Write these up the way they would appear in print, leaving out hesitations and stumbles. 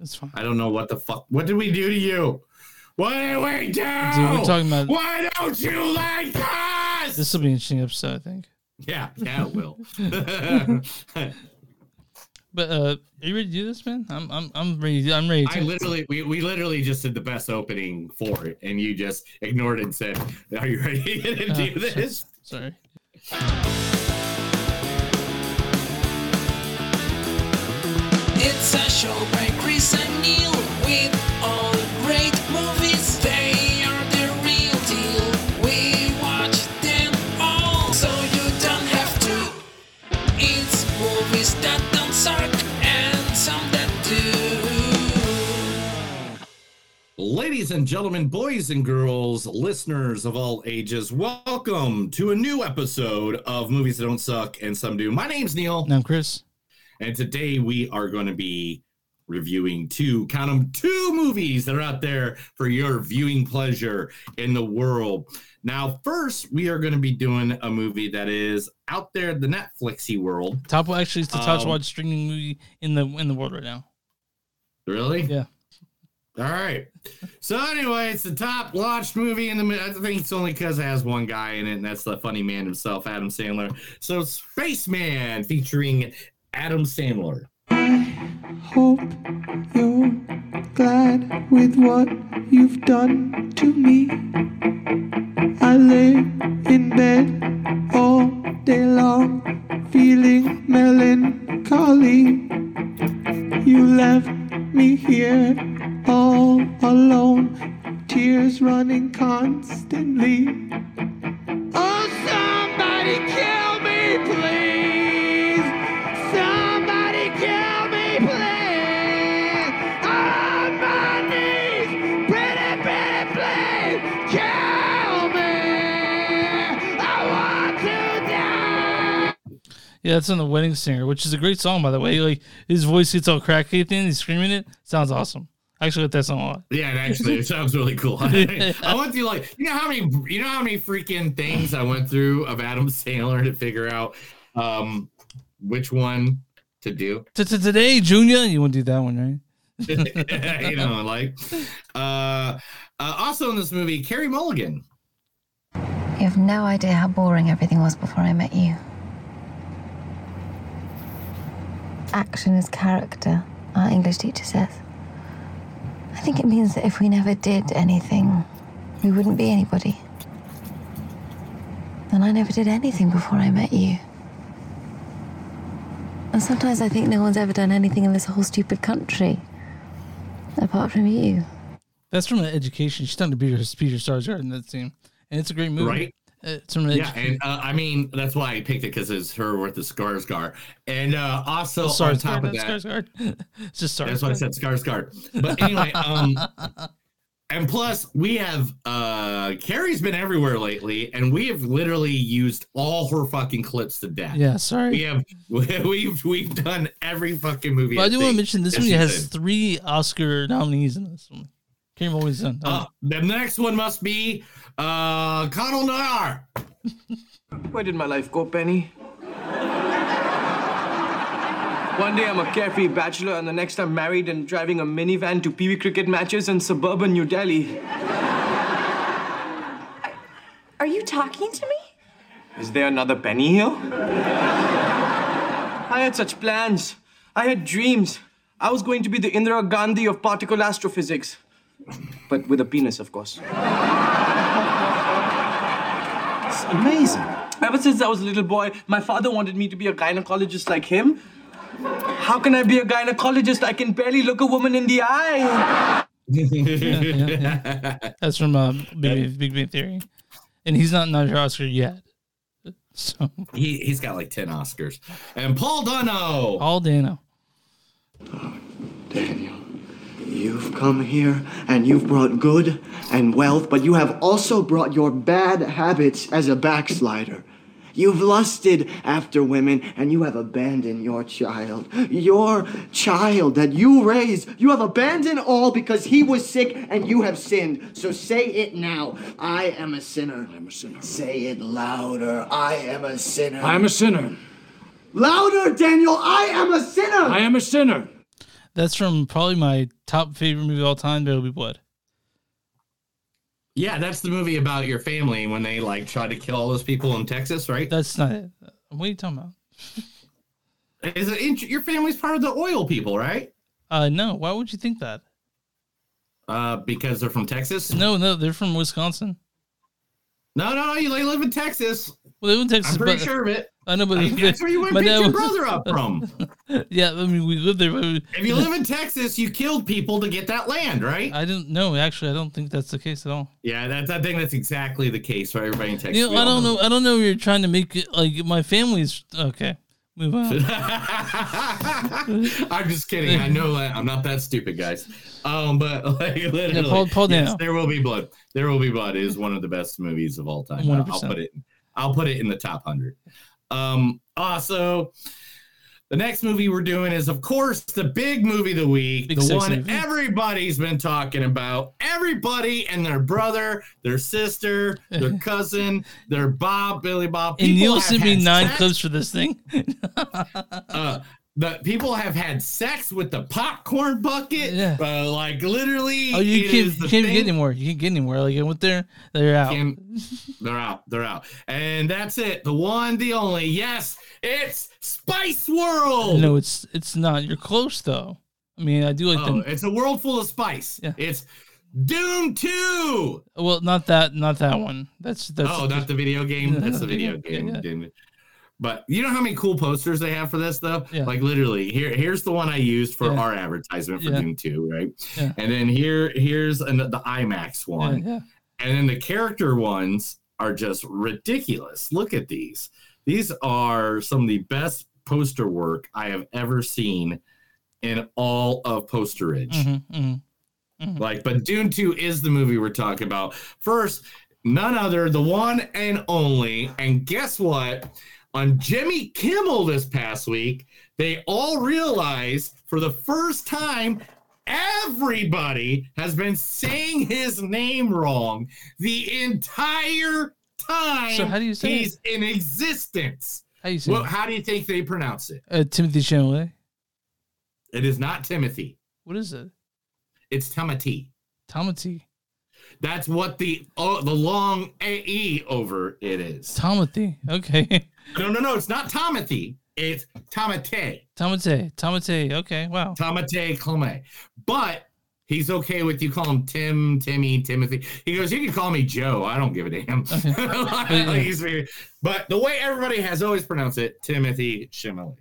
It's fine. I don't know what the fuck. What did we do to you? What did we do? Dude, we're talking about. Why don't you like us? This will be an interesting episode, I think. Yeah, it will. But are you ready to do this, man? I'm ready. I'm ready. We literally just did the best opening for it, and you just ignored it and said, "Are you ready to do this?" Sorry. It's a show by Chris and Neil with all great movies. They are the real deal. We watch them all, so you don't have to. It's movies that don't suck and some that do. Ladies and gentlemen, boys and girls, listeners of all ages, welcome to a new episode of Movies That Don't Suck and Some Do. My name's Neil. And I'm Chris. And today we are going to be reviewing two movies that are out there for your viewing pleasure in the world. Now, first, we are going to be doing a movie that is out there in the Netflixy world. It's the top watch streaming movie in the world right now. Really? Yeah. All right. So anyway, it's the top watched movie in the. I think it's only because it has one guy in it, and that's the funny man himself, Adam Sandler. So Spaceman, featuring Adam Sandler. Hope you're glad with what you've done to me. I lay in bed all day long, feeling melancholy. You left me here all alone, tears running constantly. Oh, somebody kill me, please! Somebody kill me, please! On my knees, pretty, please, kill me! I want to die! Yeah, that's on The Wedding Singer, which is a great song, by the way. Like, his voice gets all cracky at the end, he's screaming it. Sounds awesome. I actually like that song a lot. Yeah, it sounds really cool. I went through you know how many freaking things I went through of Adam Sandler to figure out which one to do. Today, Junior, you want to do that one, right? Also in this movie, Carey Mulligan. You have no idea how boring everything was before I met you. Action is character, our English teacher says. I think it means that if we never did anything, we wouldn't be anybody. And I never did anything before I met you. And sometimes I think no one's ever done anything in this whole stupid country, apart from you. That's from The Education. She's done to Peter Sarsgaard in that scene. And it's a great movie. Right? It's from and I mean, that's why I picked it, because it's her with the Skarsgård. And also on top of that, Skarsgård. It's just Skarsgård. That's why I said Skarsgård. But anyway, and plus we have Carrie's been everywhere lately, and we have literally used all her fucking clips to death. Yeah, sorry. We've done every fucking movie. But I do want to mention this movie has 3 Oscar nominees in this one. Carey Mulligan. The next one must be Connell Noir. Where did my life go, Penny? One day I'm a carefree bachelor, and the next I'm married and driving a minivan to Pee-wee cricket matches in suburban New Delhi. Are you talking to me? Is there another Penny here? I had such plans. I had dreams. I was going to be the Indira Gandhi of particle astrophysics. But with a penis, of course. It's amazing. Ever since I was a little boy, my father wanted me to be a gynecologist like him. How can I be a gynecologist? I can barely look a woman in the eye. That's from Big Bang Theory. And he's not your Oscar yet. So he's got like 10 Oscars. And Paul Dano. Paul Dano. Oh, Daniel. You've come here and you've brought good and wealth, but you have also brought your bad habits as a backslider. You've lusted after women and you have abandoned your child. Your child that you raised, you have abandoned all because he was sick and you have sinned. So say it now. I am a sinner. I am a sinner. Say it louder. I am a sinner. I am a sinner. Louder, Daniel. I am a sinner. I am a sinner. That's from probably my top favorite movie of all time, There Will Be Blood. Yeah, that's the movie about your family when they like try to kill all those people in Texas, right? That's not it. What are you talking about? Is it your family's part of the oil people, right? No. Why would you think that? Because they're from Texas? No, they're from Wisconsin. No, you live in Texas. Well, they live in Texas. I'm pretty sure of it. I know, but that's where you went and picked your brother up from. Yeah, I mean, we lived there. If you live in Texas, you killed people to get that land, right? I didn't know. Actually, I don't think that's the case at all. Yeah, I think that's exactly the case for everybody in Texas. You know, I don't know. I don't know. You're trying to make it like my family's okay. Move on. I'm just kidding. I know that I'm not that stupid, guys. But like literally, yeah, Paul yes, There Will Be Blood. There Will Be Blood is one of the best movies of all time. 100%. I'll put it in the top 100. Also, the next movie we're doing is, of course, the big movie of the week, the one movie everybody's been talking about. Everybody and their brother, their sister, their cousin, their Billy Bob. And Neil sent me 9 clips for this thing. The people have had sex with the popcorn bucket. Yeah. Like literally. Oh, you can't get anymore. You can't get anymore. Like I went there, they're out. They're out. And that's it. The one, the only. Yes, it's Spice World. No, it's not. You're close though. I mean, I do like it's a world full of spice. Yeah. It's Doom 2. Well, not that one. That's not the video game. That's the video game. Yeah. But you know how many cool posters they have for this, though? Yeah. Like, literally, here's the one I used for our advertisement for Doom 2, right? Yeah. And then here's the IMAX one. Yeah. And then the character ones are just ridiculous. Look at these. These are some of the best poster work I have ever seen in all of posterage. Like, but Doom 2 is the movie we're talking about. First, none other, the one and only. And guess what? On Jimmy Kimmel this past week, they all realized for the first time, everybody has been saying his name wrong the entire time. So how do you say he's in existence? How do you say how do you think they pronounce it? Timothy Chalamet. It is not Timothy. What is it? It's Timothy. Timothy. That's what the long A-E over it is. Timothy. Okay. No. It's not Timothy. It's Timothy. Timothy. Okay. Wow. Timothy Chalamet. But he's okay with you call him Tim, Timmy, Timothy. He goes, you can call me Joe. I don't give a damn. Okay. But the way everybody has always pronounced it, Timothy Chalamet.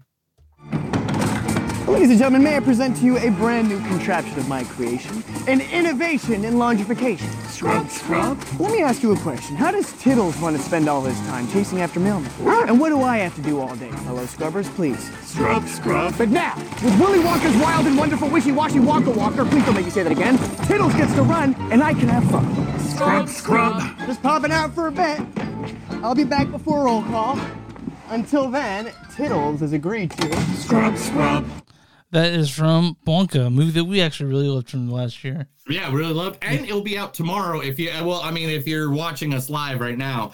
Ladies and gentlemen, may I present to you a brand new contraption of my creation, an innovation in longification. Scrub. Let me ask you a question. How does Tittles want to spend all his time chasing after mailmen? And what do I have to do all day? Hello, scrubbers, please. Scrub. But now, with Willy Wonka's wild and wonderful wishy-washy Wonka Walker, please don't make me say that again, Tittles gets to run, and I can have fun. Scrub. Just popping out for a bit. I'll be back before roll call. Until then, Tittles has agreed to Scrub. That is from Wonka, a movie that we actually really loved from last year. Yeah, really loved, and it'll be out tomorrow if you're watching us live right now.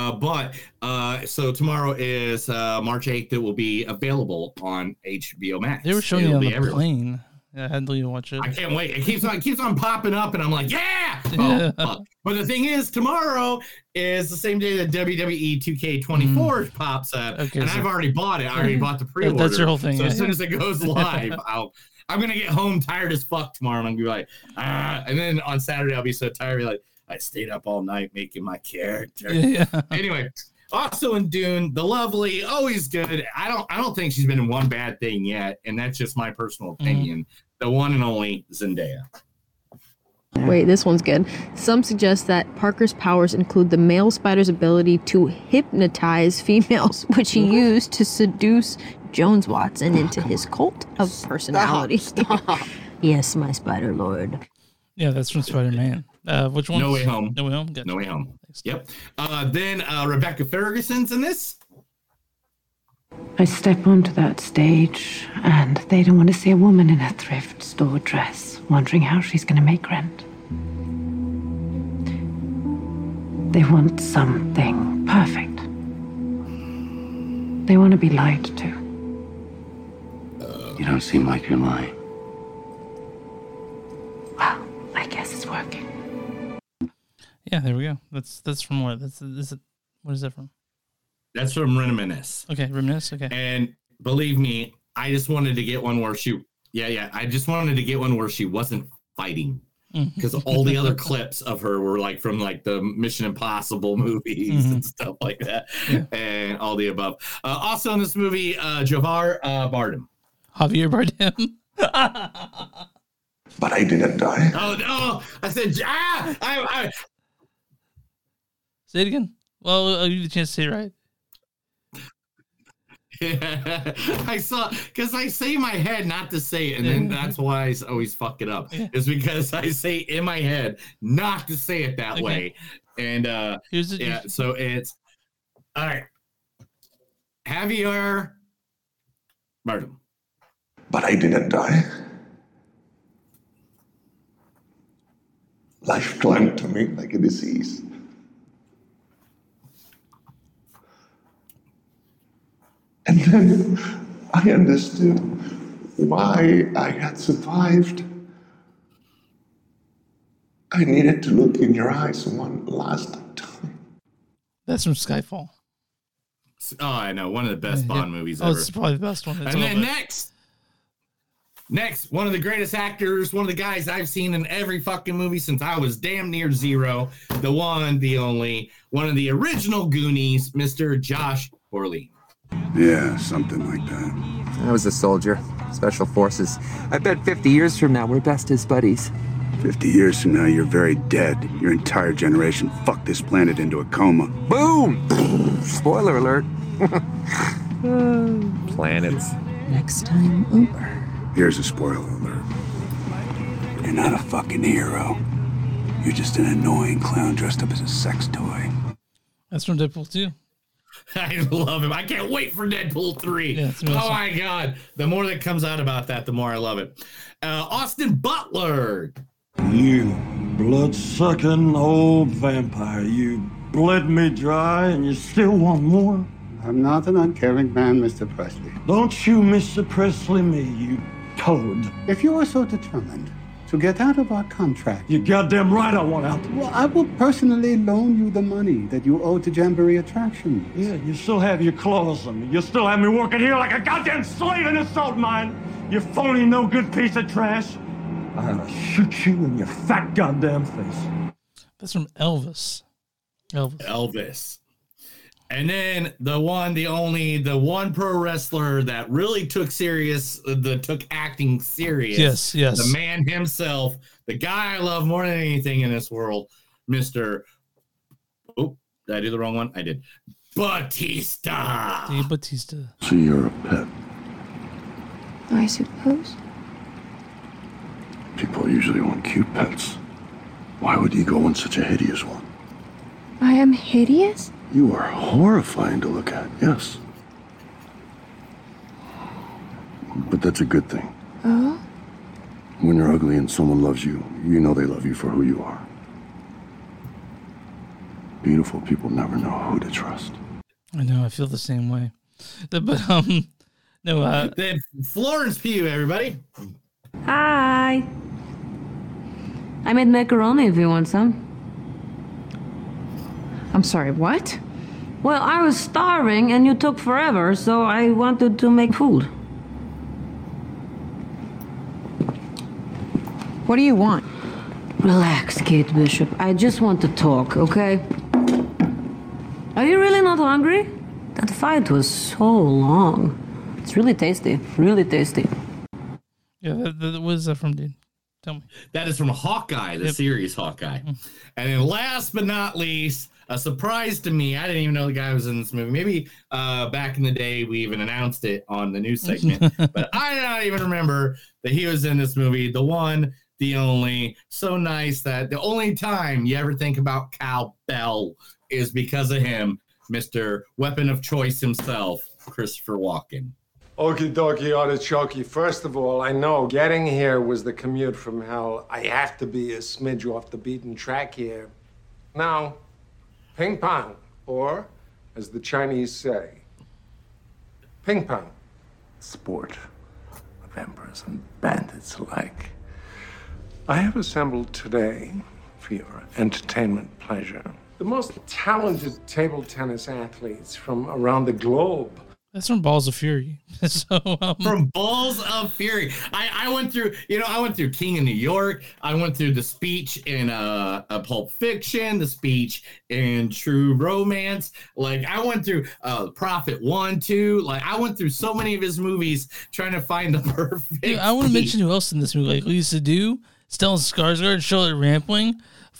So tomorrow is March 8th. It will be available on HBO Max. They were showing it on the plane. Yeah, I had to watch it. I can't wait. It keeps on popping up, and I'm like, yeah! But the thing is, tomorrow is the same day that WWE 2K24 pops up, and I've already bought it. I already bought the pre-order. That's your whole thing. So as soon as it goes live, I'm going to get home tired as fuck tomorrow, and I'm going to be like, and then on Saturday, I'll be so tired, like, I stayed up all night making my character. Yeah. Anyway, also in Dune, the lovely, always good. I don't think she's been in one bad thing yet, and that's just my personal opinion. The one and only Zendaya. Wait, this one's good. Some suggest that Parker's powers include the male spider's ability to hypnotize females, which he used to seduce Jones Watson into his cult of personality. Stop. Yes, my Spider Lord. Yeah, that's from Spider-Man. Which one? No Way Home. No Way Home. Good. No Way Home. Yep. Then Rebecca Ferguson's in this. I step onto that stage, and they don't want to see a woman in a thrift store dress, wondering how she's going to make rent. They want something perfect. They want to be lied to. You don't seem like you're lying. guess it's working. Yeah, there we go. That's from what? What is that from? That's from Reminisce. Okay, Reminisce. Okay. And believe me, I just wanted to get one where she. Yeah. I just wanted to get one where she wasn't fighting. Because all the other clips of her were like from like the Mission Impossible movies and stuff like that, and all the above. Also in this movie, Javier Bardem. But I didn't die. Oh no! I said Say it again. Well, I'll give you the chance to say it right. I saw because I say in my head not to say it, and then that's why I always fuck it up. Is because I say in my head not to say it that way, and so it's all right. Javier Bardem. But I didn't die. Life clung to me like a disease. And then I understood why I had survived. I needed to look in your eyes one last time. That's from Skyfall. Oh, I know. One of the best Bond movies ever. Oh, it's probably the best one. And then next, one of the greatest actors, one of the guys I've seen in every fucking movie since I was damn near zero. The one, the only, one of the original Goonies, Mr. Josh Brolin. Yeah, something like that. I was a soldier, special forces. I bet 50 years from now we're best as buddies. 50 years from now, you're very dead. Your entire generation fucked this planet into a coma. Boom! Spoiler alert. Planets. Next time, Uber. Here's a spoiler alert. You're not a fucking hero. You're just an annoying clown dressed up as a sex toy. That's from Deadpool 2. I love him. I can't wait for Deadpool 3. Yeah, oh my God. The more that comes out about that, the more I love it. Austin Butler. You blood-sucking old vampire. You bled me dry and you still want more? I'm not an uncaring man, Mr. Presley. Don't you Mr. Presley me, you toad. If you are so determined to get out of our contract... You're goddamn right I want out. Well, I will personally loan you the money that you owe to Jamboree Attractions. Yeah, you still have your claws on me. You still have me working here like a goddamn slave in a salt mine. You phony, no-good piece of trash. I'll shoot you in your fat goddamn face. That's from Elvis. Elvis. And then the one, the only, the one pro wrestler that really took acting serious. Yes. The man himself, the guy I love more than anything in this world, Mr. Oh, did I do the wrong one? I did. Batista. Dave Batista. So you're a pet. I suppose. People usually want cute pets. Why would you go on such a hideous one? I am hideous? You are horrifying to look at, yes. But that's a good thing. Oh? When you're ugly and someone loves you, you know they love you for who you are. Beautiful people never know who to trust. I know, I feel the same way. Then Florence Pugh, everybody. Hi. I made macaroni if you want some. I'm sorry, what? Well, I was starving and you took forever, so I wanted to make food. What do you want? Relax, Kate Bishop. I just want to talk, okay? Are you really not hungry? That fight was so long. It's really tasty. Really tasty. Yeah, what is that from, dude? Tell me. That is from Hawkeye, the series Hawkeye. And then last but not least, a surprise to me. I didn't even know the guy was in this movie. Maybe back in the day, we even announced it on the news segment. But I did not even remember that he was in this movie. The one, the only. So nice that the only time you ever think about Cal Bell is because of him, Mr. Weapon of Choice himself, Christopher Walken. Okie dokie artichoke. First of all, I know getting here was the commute from hell. I have to be a smidge off the beaten track here. Now, ping pong, or as the Chinese say, ping pong. Sport of emperors and bandits alike. I have assembled today for your entertainment pleasure the most talented table tennis athletes from around the globe. That's from Balls of Fury. From Balls of Fury. I went through, I went through King of New York. I went through the speech in a Pulp Fiction, the speech in True Romance. Like, I went through Prophet 1, 2. Like, I went through so many of his movies trying to find the perfect. Dude, I want to mention who else in this movie. Like Lisa Dew, Stellan Skarsgård, Charlotte Rampling,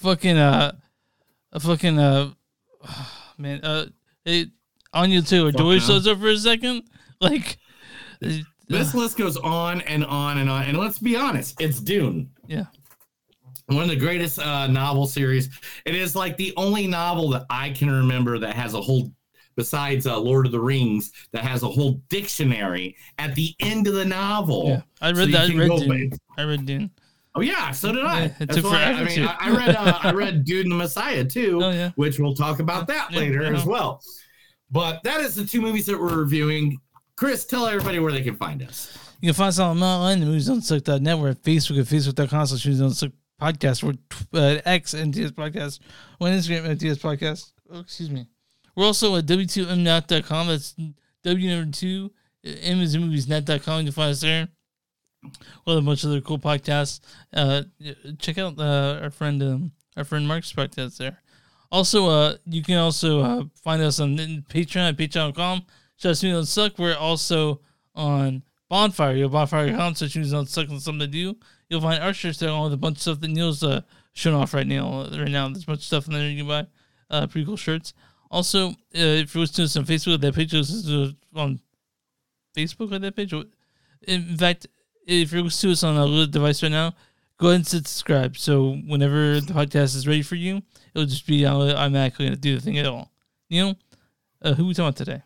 Anya Taylor Joy shows up for a second. Like, this list goes on and on and on. And let's be honest, it's Dune. Yeah. One of the greatest novel series. It is like the only novel that I can remember that has a whole, besides Lord of the Rings, that has a whole dictionary at the end of the novel. Yeah, I read that. I read Dune. Oh yeah, so did I. Yeah, it That's took why, forever I mean, I read Dune and the Messiah too, which we'll talk about that later as well. But that is the two movies that we're reviewing. Chris, tell everybody where they can find us. You can find us online at moviesdon'tsuck.net. We're at Facebook at facebook.com/moviesdon'tsuck podcast. We're at X and DS Podcast. We're on Instagram at DS Podcast. Oh, excuse me. We're also at w2mnet.com. That's W2, M is in moviesnet.com. You can find us there. Well, a bunch of other cool podcasts. Check out our friend Mark's podcast there. Also, you can also find us on Patreon at patreon.com/moviesdon'tsuck. We're also on Bonfire. You'll bonfire.com, so Movies Don't Suck and something to do. You'll find our shirts there along with a bunch of stuff that Neil's showing off right now. There's a bunch of stuff in there you can buy. Pretty cool shirts. Also, if you're listening to us on Facebook, that page is on Facebook on that page. In fact, if you're listening to us on a little device right now, go ahead and subscribe. So whenever the podcast is ready for you, it'll just be automatically going to do the thing at all. Neil, who are we talking about today?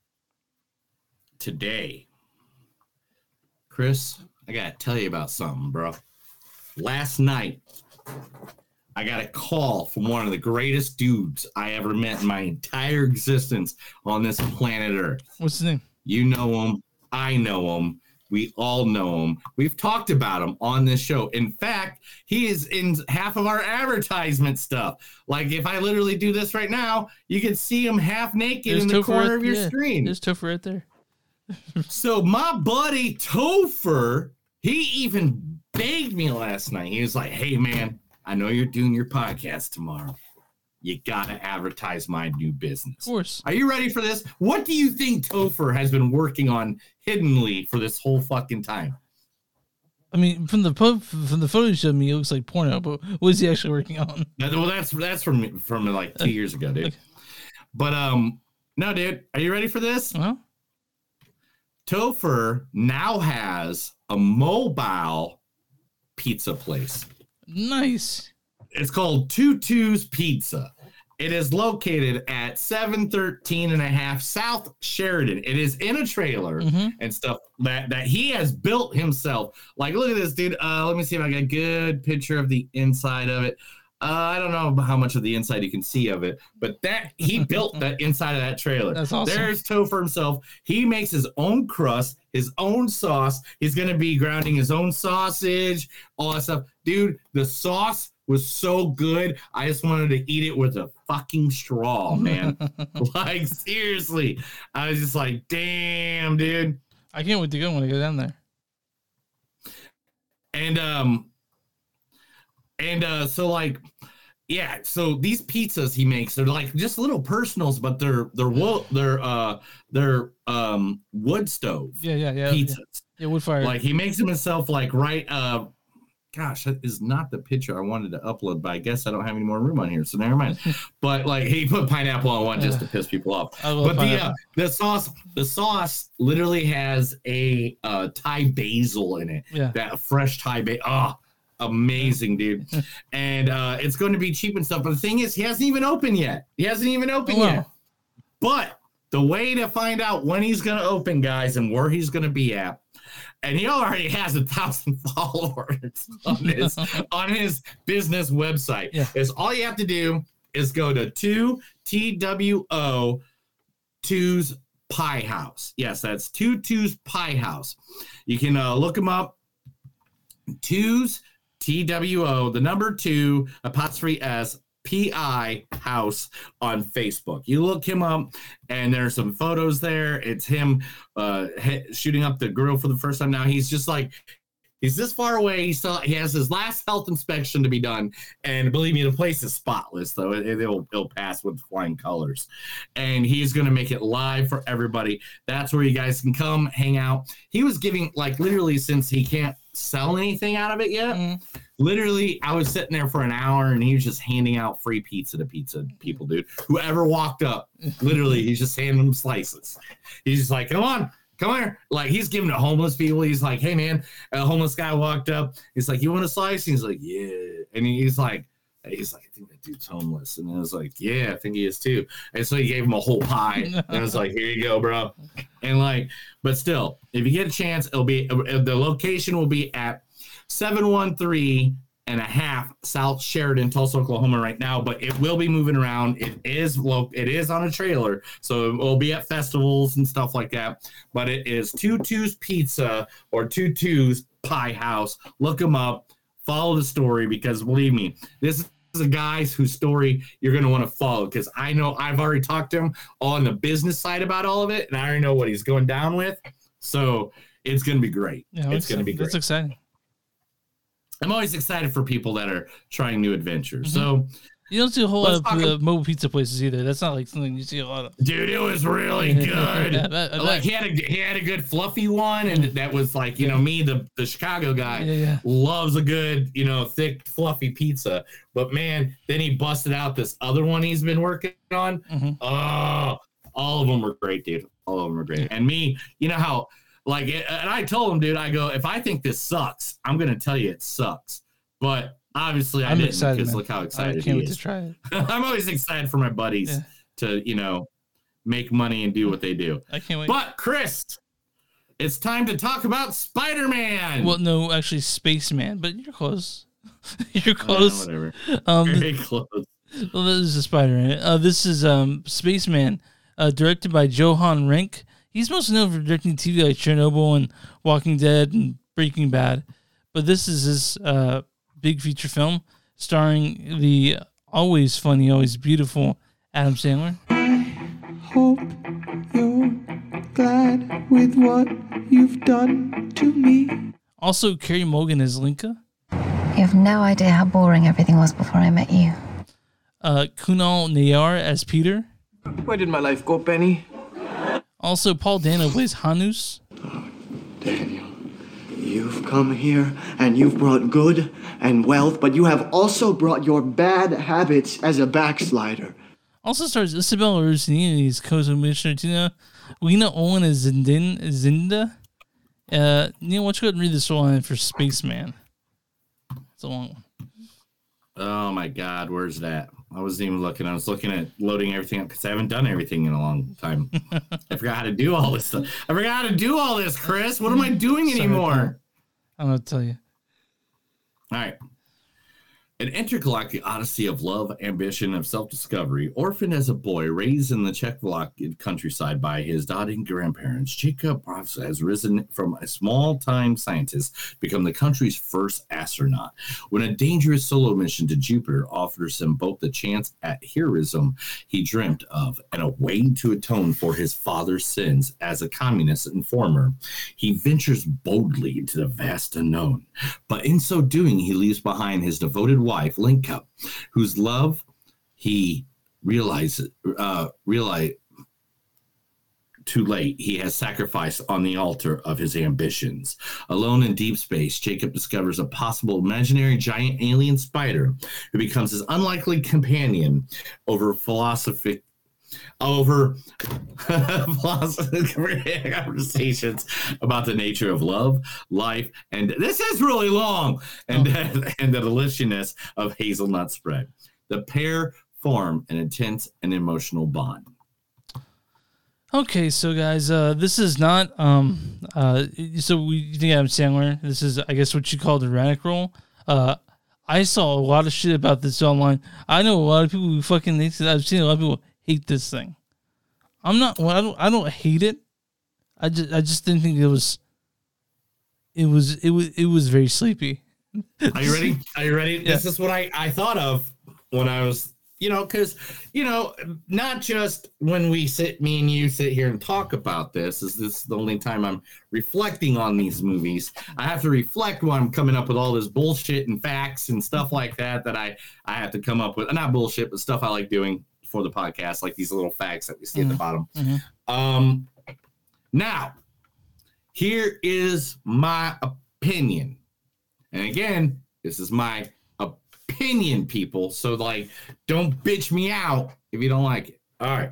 Today, Chris, I got to tell you about something, bro. Last night, I got a call from one of the greatest dudes I ever met in my entire existence on this planet Earth. What's his name? You know him. I know him. We all know him. We've talked about him on this show. In fact, he is in half of our advertisement stuff. Like, if I literally do this right now, you can see him half naked in the corner of your screen. There's Topher right there. So my buddy Topher, he even begged me last night. He was like, hey, man, I know you're doing your podcast tomorrow. You got to advertise my new business. Of course. Are you ready for this? What do you think Topher has been working on hiddenly for this whole fucking time? I mean, from the photo you showed me, it looks like porno, but what is he actually working on? Well, that's from like 2 years ago, dude. Okay. But no, dude, are you ready for this? Uh-huh. Topher now has a mobile pizza place. Nice. It's called Tutu's Pizza. It is located at 713 and a half South Sheridan. It is in a trailer and stuff that he has built himself. Like, look at this, dude. Let me see if I got a good picture of the inside of it. I don't know how much of the inside you can see of it, but that he built that inside of that trailer. That's awesome. There's Topher himself. He makes his own crust, his own sauce. He's going to be grounding his own sausage, all that stuff. Dude, the sauce was so good. I just wanted to eat it with a fucking straw, man. Like, seriously. I was just like, damn, dude. I can't wait to go when I go down there. So like, yeah, so these pizzas he makes, they're like just little personals, but they're wood stove. Yeah. Pizzas. Yeah, wood fire. Like, he makes them himself, like, right. Gosh, that is not the picture I wanted to upload, but I guess I don't have any more room on here, so never mind. But like, he put pineapple on one just to piss people off. But the sauce literally has a Thai basil in it. Yeah. That fresh Thai basil. Oh, amazing, dude. And it's going to be cheap and stuff. But the thing is, he hasn't even opened yet. Yet. But the way to find out when he's going to open, guys, and where he's going to be at, and he already has 1,000 followers on his business website. Yeah. Is all you have to do is go to 2TWO's Pie House. Yes, that's 2's Pie House. You can look him up. 2's TWO, the number 2, apostrophe S, PI House on Facebook. You look him up, and there's some photos there. It's him shooting up the grill for the first time. Now he's just like, he's this far away. He has his last health inspection to be done, and believe me, the place is spotless. Though it'll pass with flying colors, and he's gonna make it live for everybody. That's where you guys can come hang out. He was giving, like, literally, since he can't sell anything out of it yet. Literally, I was sitting there for an hour, and he was just handing out free pizza to pizza people, dude. Whoever walked up, literally, he's just handing them slices. He's just like, come here. Like, he's giving to homeless people. He's like, hey, man, a homeless guy walked up. He's like, you want a slice? And he's like, yeah. And he's like, I think that dude's homeless. And I was like, yeah, I think he is too. And so he gave him a whole pie. And I was like, here you go, bro. And like, but still, if you get a chance, the location will be at 713 and a half South Sheridan, Tulsa, Oklahoma right now, but it will be moving around. It is on a trailer, so it will be at festivals and stuff like that. But it is Tutu's Pizza or Tutu's Pie House. Look them up. Follow the story, because believe me, this is a guy whose story you're going to want to follow, because I know I've already talked to him on the business side about all of it, and I already know what he's going down with. So it's going to be great. Yeah, it's going to be great. That's exciting. I'm always excited for people that are trying new adventures. So you don't see a whole lot of mobile pizza places either. That's not like something you see a lot of. Dude, it was really good. Like he had a good fluffy one, and that was like, me, the Chicago guy, loves a good, thick fluffy pizza. But man, then he busted out this other one he's been working on. Oh, all of them were great, dude. All of them were great. And me, you know how. Like, and I told him, dude, I go, if I think this sucks, I'm going to tell you it sucks. But obviously I didn't, excited, because man. Look how excited I can't he wait is. to try it. I'm always excited for my buddies to, make money and do what they do. I can't wait. But, Chris, it's time to talk about Spider-Man. Well, no, actually Spaceman, but you're close. You're close. Whatever. Very close. Well, this is a Spider-Man. This is Spaceman, directed by Johan Renck. He's most known for directing TV like Chernobyl and Walking Dead and Breaking Bad. But this is his big feature film starring the always funny, always beautiful Adam Sandler. Hope you're glad with what you've done to me. Also, Carey Mulligan as Linka. You have no idea how boring everything was before I met you. Kunal Nayar as Peter. Where did my life go, Penny? Also, Paul Dano plays Hanus. Daniel, you've come here and you've brought good and wealth, but you have also brought your bad habits as a backslider. Also stars Isabella Rossellini as co-commissioner Tina. Lena Olin as Zinda. Neil, why don't you go ahead and read this line for Spaceman? It's a long one. Oh my God, where's that? I wasn't even looking. I was looking at loading everything up because I haven't done everything in a long time. I forgot how to do all this stuff. I forgot how to do all this, Chris. What am I doing anymore? I'm going to tell you. All right. An intergalactic odyssey of love, ambition, of self-discovery. Orphaned as a boy, raised in the Czechoslovakian countryside by his doting grandparents, Jacob has risen from a small-time scientist, become the country's first astronaut. When a dangerous solo mission to Jupiter offers him both the chance at heroism he dreamt of and a way to atone for his father's sins as a communist informer, he ventures boldly into the vast unknown. But in so doing, he leaves behind his devoted wife, Linka, whose love he realized too late he has sacrificed on the altar of his ambitions. Alone in deep space, Jacob discovers a possible imaginary giant alien spider who becomes his unlikely companion over philosophic conversations about the nature of love, life, and this is really long, and the deliciousness of hazelnut spread. The pair form an intense and emotional bond. Okay, so guys, this is not so we think Adam Sandler. This is, I guess, what you call the erratic role. I saw a lot of shit about this online. I know a lot of people who fucking hate it. I've seen a lot of people hate this thing. I'm not. Well, I don't hate it. I just didn't think it was very sleepy. Are you ready? Are you ready? Yeah. This is what I thought of when I was, because, not just when me and you sit here and talk about this, is this the only time I'm reflecting on these movies. I have to reflect when I'm coming up with all this bullshit and facts and stuff like that I have to come up with. Not bullshit, but stuff I like doing for the podcast, like these little facts that we see at the bottom. Now, here is my opinion. And again, this is my opinion, people. So, don't bitch me out if you don't like it. All right.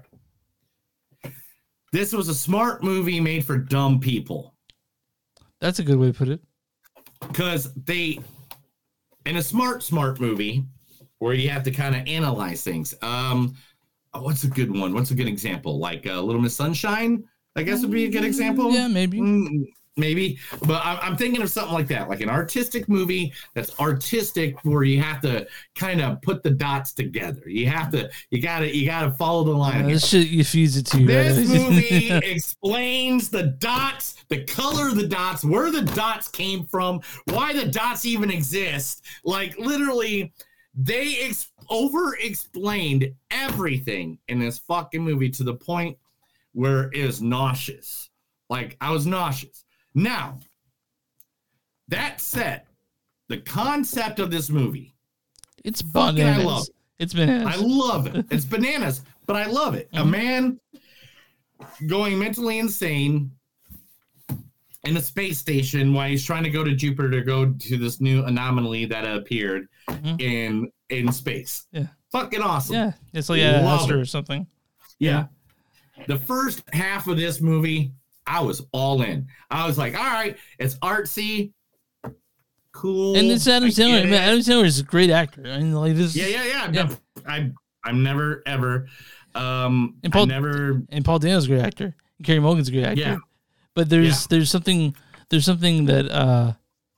This was a smart movie made for dumb people. That's a good way to put it. Because in a smart movie where you have to kind of analyze things. What's a good one? What's a good example? Like Little Miss Sunshine, I guess would be a good example. Yeah, maybe. Maybe, but I'm thinking of something like that, like an artistic movie that's artistic, where you have to kind of put the dots together. You gotta follow the line. This shit, you fuse it to you. This movie explains the dots, the color of the dots, where the dots came from, why the dots even exist. Like, literally, they over-explained everything in this fucking movie to the point where it was nauseous. Like, I was nauseous. Now, that said, the concept of this movie, it's bananas. I love it. It's bananas. I love it. It's bananas, but I love it. A man going mentally insane in a space station while he's trying to go to Jupiter to go to this new anomaly that appeared in space. Yeah. Fucking awesome. Yeah. It's like Astro or something. Yeah. The first half of this movie, I was all in. I was like, all right, it's artsy, cool. And it's Adam Sandler. Man, Adam Sandler is a great actor. I mean, like this. Yeah. I'm never ever. And Paul Dano's a great actor. And Carey Mulligan's a great actor. Yeah. But there's something that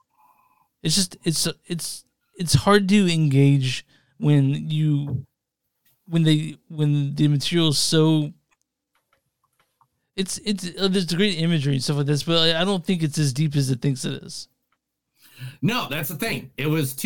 it's hard to engage when the material is so. There's great imagery and stuff like this, but I don't think it's as deep as it thinks it is. No, that's the thing. It was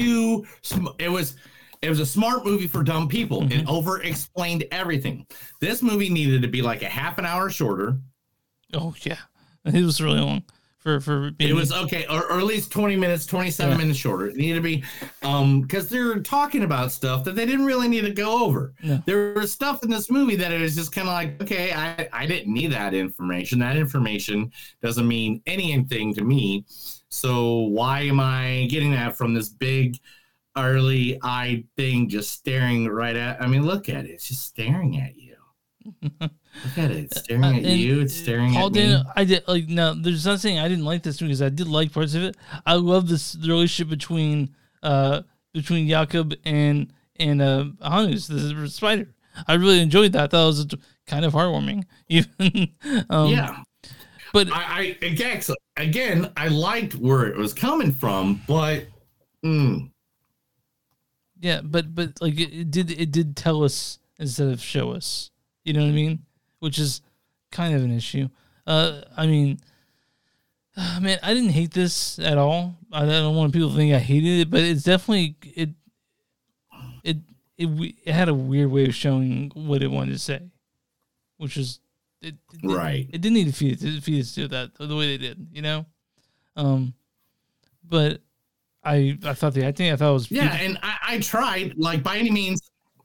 a smart movie for dumb people. It over-explained everything. This movie needed to be like a half an hour shorter. Oh yeah, it was really long for being. It was okay, or at least 20 minutes, 27 minutes shorter. It needed to be because they're talking about stuff that they didn't really need to go over. Yeah. There was stuff in this movie that it was just kind of like, okay, I didn't need that information. That information doesn't mean anything to me. So why am I getting that from this big early-eyed thing just staring right at? I mean, look at it. It's just staring at you. Look at it. It's staring at you. It's staring at me. I did now. There's not saying I didn't like this because I did like parts of it. I love the relationship between Jakob and Hanus, the spider. I really enjoyed that. That was kind of heartwarming. Even yeah. But I again, I liked where it was coming from, but yeah, but like it did tell us instead of show us. You know what I mean? Which is kind of an issue. I mean, man, I didn't hate this at all. I don't want people to think I hated it, but it's definitely it had a weird way of showing what it wanted to say, which was right. It didn't need to feed us to that the way they did, you know. But I thought the acting was beautiful. And I tried, like, by any means,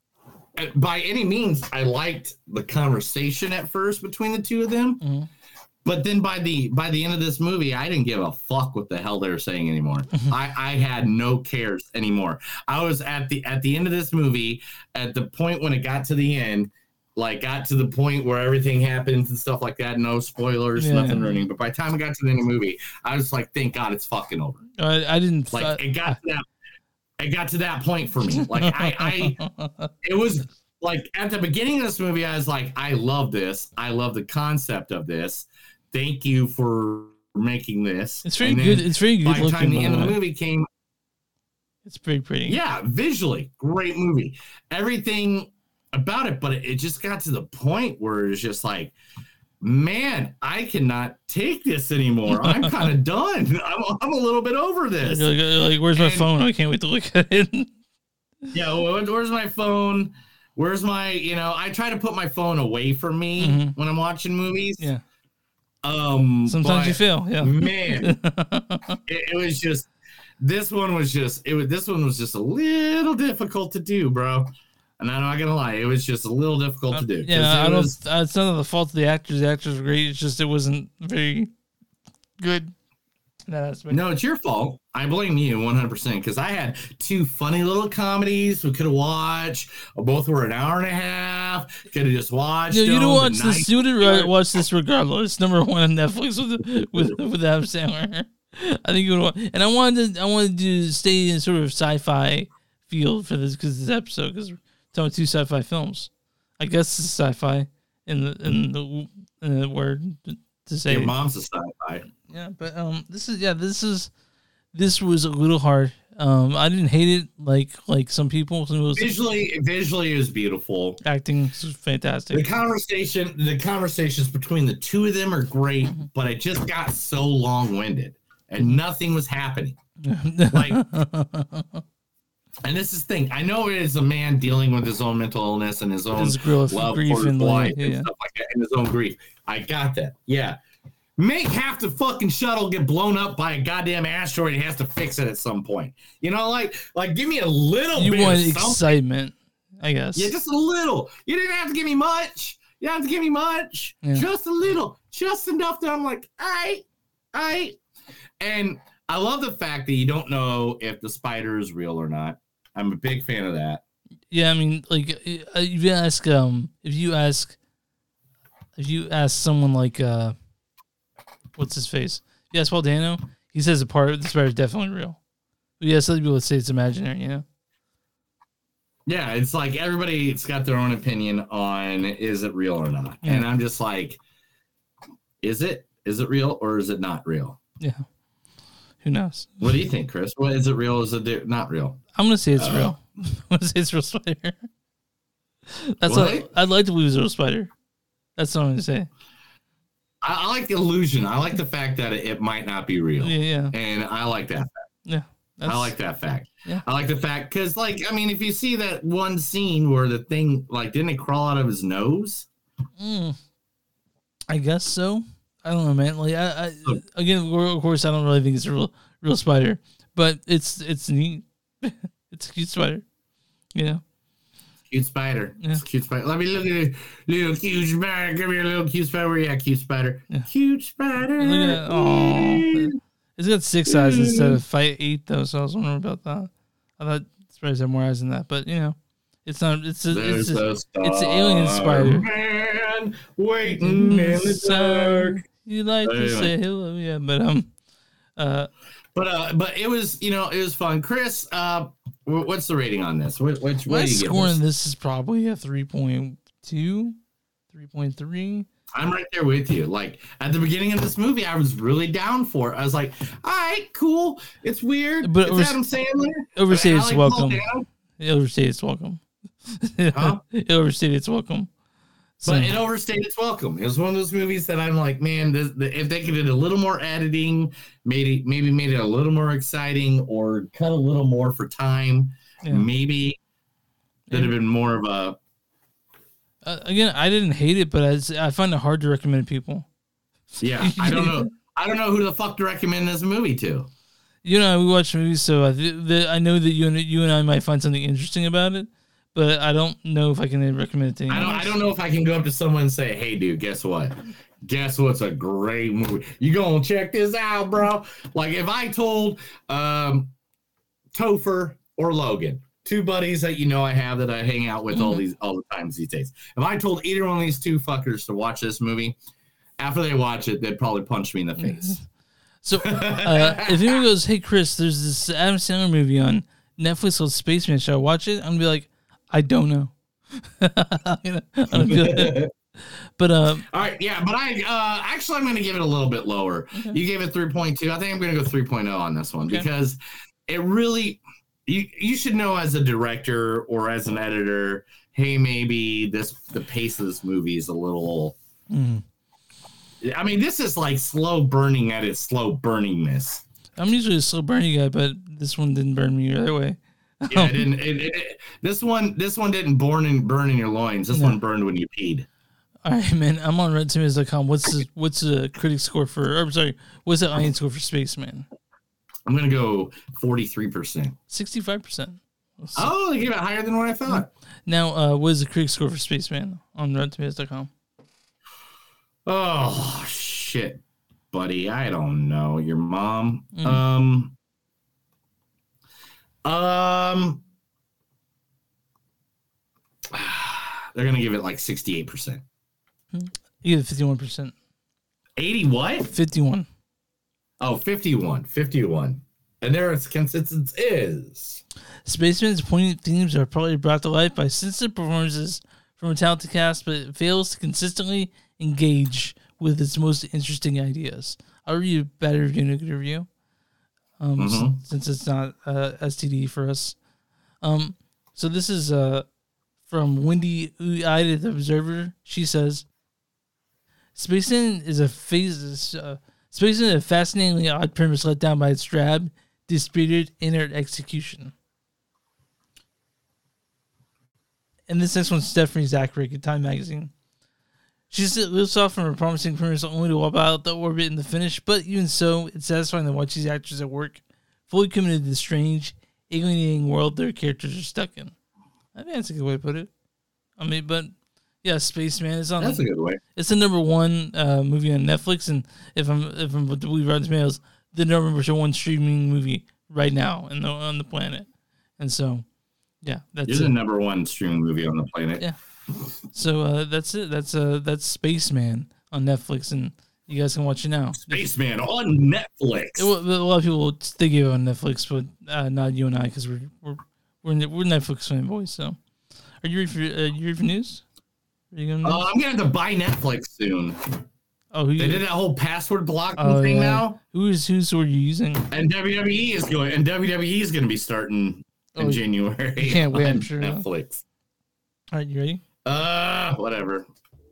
I liked the conversation at first between the two of them. But then by the end of this movie, I didn't give a fuck what the hell they were saying anymore. I had no cares anymore. I was at the end of this movie, at the point when it got to the end, like got to the point where everything happens and stuff like that. No spoilers, nothing ruining. But by the time I got to the end of the movie, I was like, thank God it's fucking over. I didn't like it got to that point for me. Like it was like at the beginning of this movie, I was like, I love this. I love the concept of this. Thank you for making this. It's very good. It's very good. By the time the end of the movie came, it's very pretty. Yeah, visually, great movie. Everything about it, but it just got to the point where it's just like man, I cannot take this anymore. I'm kind of done. I'm a little bit over this. You're like, where's my phone? I can't wait to look at it. Yeah, where's my phone? Where's my, I try to put my phone away from me when I'm watching movies. Yeah. Sometimes you fail. Yeah. Man, it was just, this one was just a little difficult to do, bro. And I'm not gonna lie, it was just a little difficult to do. Yeah, it's not the fault of the actors. The actors were great. It's just it wasn't very good. No, it's your fault. I blame you 100% because I had two funny little comedies we could have watched. Both were an hour and a half. Could have just watched. You don't watch this. You would watch this regardless. Number one on Netflix with Adam Sandler. I think you would. And I wanted to stay in sort of sci-fi field for this because this episode because we're talking about two sci-fi films. I guess it's sci-fi in the word to say. Your mom's a sci-fi. Yeah, but this was a little hard. I didn't hate it like some people. Visually it was beautiful. Acting was fantastic. The conversations between the two of them are great, but it just got so long-winded and nothing was happening. Like, and this is the thing. I know it is a man dealing with his own mental illness and his own love grief for his wife yeah. and stuff like that, and his own grief. I got that. Yeah. Make half the fucking shuttle get blown up by a goddamn asteroid. He has to fix it at some point. Like give me a little bit. You want of excitement, I guess. Yeah, just a little. You didn't have to give me much. You don't have to give me much. Yeah. Just a little. Just enough that I'm like, all right. And I love the fact that you don't know if the spider is real or not. I'm a big fan of that. Yeah, I mean, like if you ask someone like what's his face? If you ask Paul Dano, he says the spider is definitely real. But yeah, some people would say it's imaginary, Yeah, it's like everybody's got their own opinion on is it real or not. Yeah. And I'm just like, is it real or is it not real? Yeah. Who knows? What do you think, Chris? What is it real? Is it not real? I'm gonna say it's real. I'm gonna say it's real spider. That's what I'd like to believe it's a real spider. That's what I'm gonna say. I like the illusion. I like the fact that it might not be real. Yeah. And I like that fact. Yeah. I like that fact. Yeah. I like the fact because, like, I mean, if you see that one scene where the thing, like, didn't it crawl out of his nose? I guess so. I don't know, man. Like, again, of course, I don't really think it's a real spider, but it's neat. It's a cute spider. Yeah. Cute spider. Yeah. It's a cute spider. Let me look at it. Little cute spider. Come here, little cute spider. Where you at, cute spider? Yeah. Cute spider. Look at that. Oh, it's got 6 eyes instead of 8, though. So I was wondering about that. I thought spiders have more eyes than that, but it's not. It's an alien spider. Man waiting in the dark. You like to say hello, yeah, but it was it was fun. Chris, what's the rating on this? What my score on this is probably a 3.2, 3.3. I'm right there with you. Like at the beginning of this movie, I was really down for it. I was like, all right, cool. It's weird. But it's Adam Sandler. Overstayed its welcome. It overstayed its welcome. Huh? It overstayed its welcome. But it overstayed its welcome. It was one of those movies that I'm like, man, if they could do a little more editing, maybe made it a little more exciting or cut a little more for time, maybe that'd have been more of a. Again, I didn't hate it, but I find it hard to recommend to people. Yeah, I don't know. I don't know who the fuck to recommend this movie to. We watch movies, so I know that you and I might find something interesting about it. But I don't know if I can recommend it to anyone. I don't know if I can go up to someone and say, hey, dude, guess what? Guess what's a great movie? You gonna check this out, bro? Like if I told Topher or Logan, two buddies that I have that I hang out with all the times these days. If I told either one of these two fuckers to watch this movie, after they watch it, they'd probably punch me in the face. So if anyone goes, hey, Chris, there's this Adam Sandler movie on Netflix called Spaceman, should I watch it? I'm gonna be like, I don't know. But all right, yeah, but I'm going to give it a little bit lower. Okay. You gave it 3.2. I think I'm going to go 3.0 on this one because it really you should know as a director or as an editor, hey, maybe the pace of this movie is a little I mean, this is like slow burning at its slow burningness. I'm usually a slow burning guy, but this one didn't burn me either way. Yeah, this one didn't burn in your loins. This one burned when you peed. All right, man. I'm on RetTomatoes.com. What's the critic score for? Or, sorry, what's the audience score for Spaceman? I'm gonna go 43%. 65%. Oh, they gave it higher than what I thought. Now, what is the critic score for Spaceman on RetTomatoes.com? Oh shit, buddy. I don't know. Your mom. They're gonna give it like 68%. You give it 51%. 80 what? 51. Oh, 51. And their consensus is Spaceman's poignant themes are probably brought to life by sensitive performances from a talented cast, but it fails to consistently engage with its most interesting ideas. I'll read a bad review and a good review. Since it's not STD for us. So this is from Wendy Uide at The Observer. She says, Spaceman is a fascinatingly odd premise let down by its drab, dispirited, inert execution. And this next one's Stephanie Zacharick at Time Magazine. She lifts off from a promising premise only to walk out the orbit in the finish, but even so, it's satisfying to watch these actors at work, fully committed to the strange, alienating world their characters are stuck in. I think that's a good way to put it. I mean, but yeah, Spaceman is on. That's a good way. It's the number one movie on Netflix, and if I'm to believe Rotten Tomatoes, the number one streaming movie right now on the planet. And so, yeah, that's the number one streaming movie on the planet. Yeah. So that's it. That's Spaceman on Netflix, and you guys can watch it now. Spaceman on Netflix. A lot of people think it on Netflix, but not you and I, because we're Netflix fanboys. So, are you ready for news? I'm gonna have to buy Netflix soon. Oh, they did that whole password blocking thing now. Who's are you using? And WWE is going to be starting in January. You can't wait, I'm sure. Netflix. All right, you ready? Whatever.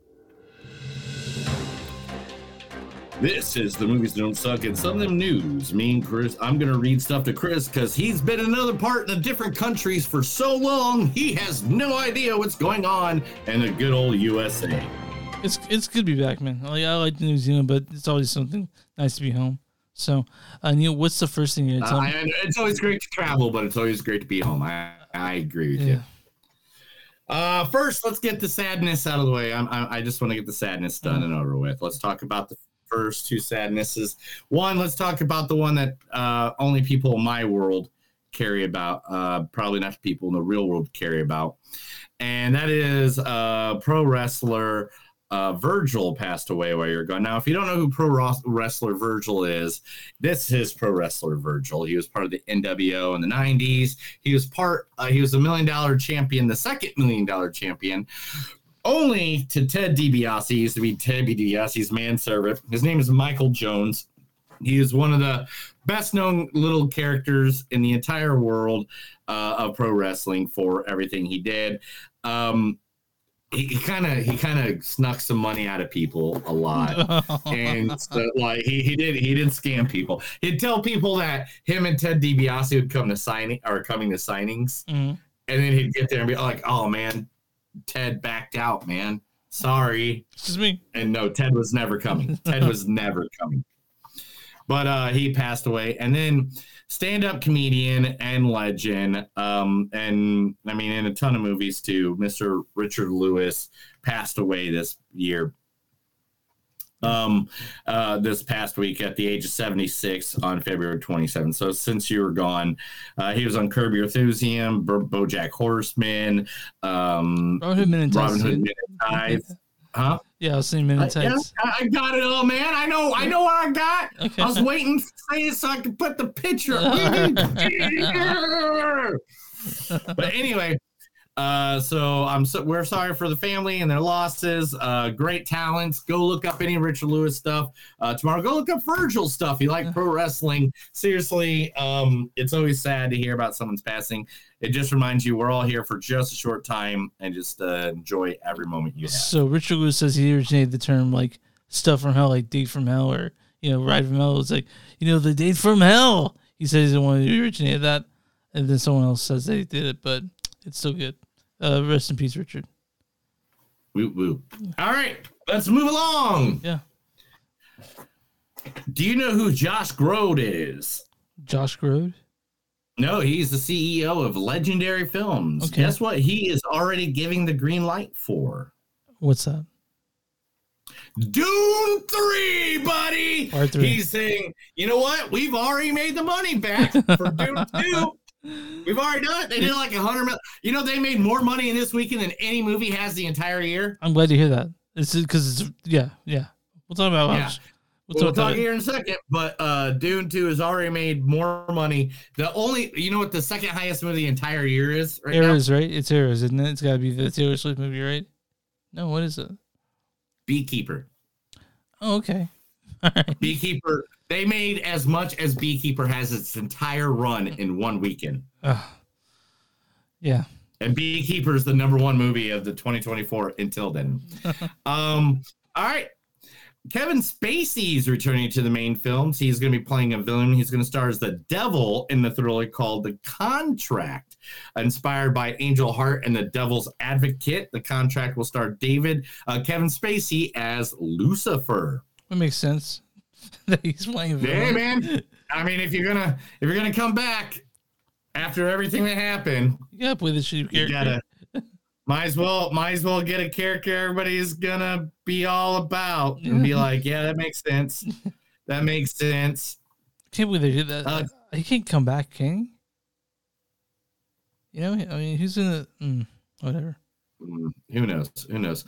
This is the Movies Don't Suck and Some of Them News. Me and Chris, I'm going to read stuff to Chris because he's been in another part in the different countries for so long, he has no idea what's going on in the good old USA. It's good to be back, man. I like New Zealand, but it's always something nice to be home. So, Neil, what's the first thing you're going to tell me? It's always great to travel, but it's always great to be home. I agree with you. First, let's get the sadness out of the way. I just want to get the sadness done and over with. Let's talk about the first two sadnesses. One, let's talk about the one that only people in my world care about. Probably not people in the real world care about. And that is pro wrestler Virgil passed away while you're gone. Now, if you don't know who pro wrestler Virgil is, this is pro wrestler Virgil. He was part of the NWO in the 90s. He was he was a $1 million champion, the second $1 million champion, only to Ted DiBiase. He used to be Ted DiBiase's manservant. His name is Michael Jones. He is one of the best known little characters in the entire world of pro wrestling for everything he did. He kind of snuck some money out of people a lot, and so, like he did scam people. He'd tell people that him and Ted DiBiase would coming to signings, and then he'd get there and be like, "Oh man, Ted backed out, man. Sorry, excuse me." And no, Ted was never coming. Ted was never coming. But he passed away, and then stand-up comedian and legend, and I mean in a ton of movies too. Mr. Richard Lewis passed away this year. This past week at the age of 76 on February 27th. So since you were gone, he was on Curb Your Enthusiasm, BoJack Horseman, Robin Hood Men in Tights. Huh? Yeah, I was saying Men in Tights. I got it all, man. I know what I got. Okay. I was waiting to say it so I could put the picture. But anyway, we're sorry for the family and their losses. Great talents. Go look up any Richard Lewis stuff. Tomorrow, go look up Virgil stuff. You like pro wrestling? Seriously, it's always sad to hear about someone's passing. It just reminds you we're all here for just a short time and just enjoy every moment you have. So Richard Lewis says he originated the term like stuff from hell, like Date from Hell or, Ride from Hell. It's like, the Date from Hell. He says he's the one who originated that. And then someone else says they did it, but it's still good. Rest in peace, Richard. Woo woo. All right, let's move along. Yeah. Do you know who Josh Grodd is? Josh Grodd? No, he's the CEO of Legendary Films. Okay. Guess what? He is already giving the green light for. What's that? Dune 3, buddy. Part 3. He's saying, you know what? We've already made the money back for Dune 2. We've already done it. They did like $100 million. They made more money in this weekend than any movie has the entire year. I'm glad to hear that. It's because it's yeah. We'll talk about We'll talk here in a second, but Dune 2 has already made more money. You know what the second highest movie the entire year is right now? Eras, right? It's Eras, isn't it? It's got to be the Taylor Swift movie, right? No, what is it? Beekeeper. Oh, okay. Beekeeper. They made as much as Beekeeper has its entire run in one weekend. Yeah. And Beekeeper is the #1 movie of the 2024 until then. All right. Kevin Spacey is returning to the main films. He's going to be playing a villain. He's going to star as the devil in the thriller called The Contract. Inspired by Angel Heart and The Devil's Advocate, The Contract will star Kevin Spacey as Lucifer. That makes sense. That he's playing a villain. Hey, man. I mean, if you're gonna come back after everything that happened, you gotta play the shitty character. Might as well get a character everybody's gonna be all about and be like, yeah, that makes sense. That makes sense. Can't believe they did that. He can't come back, can he? I mean, who's in the whatever? Who knows?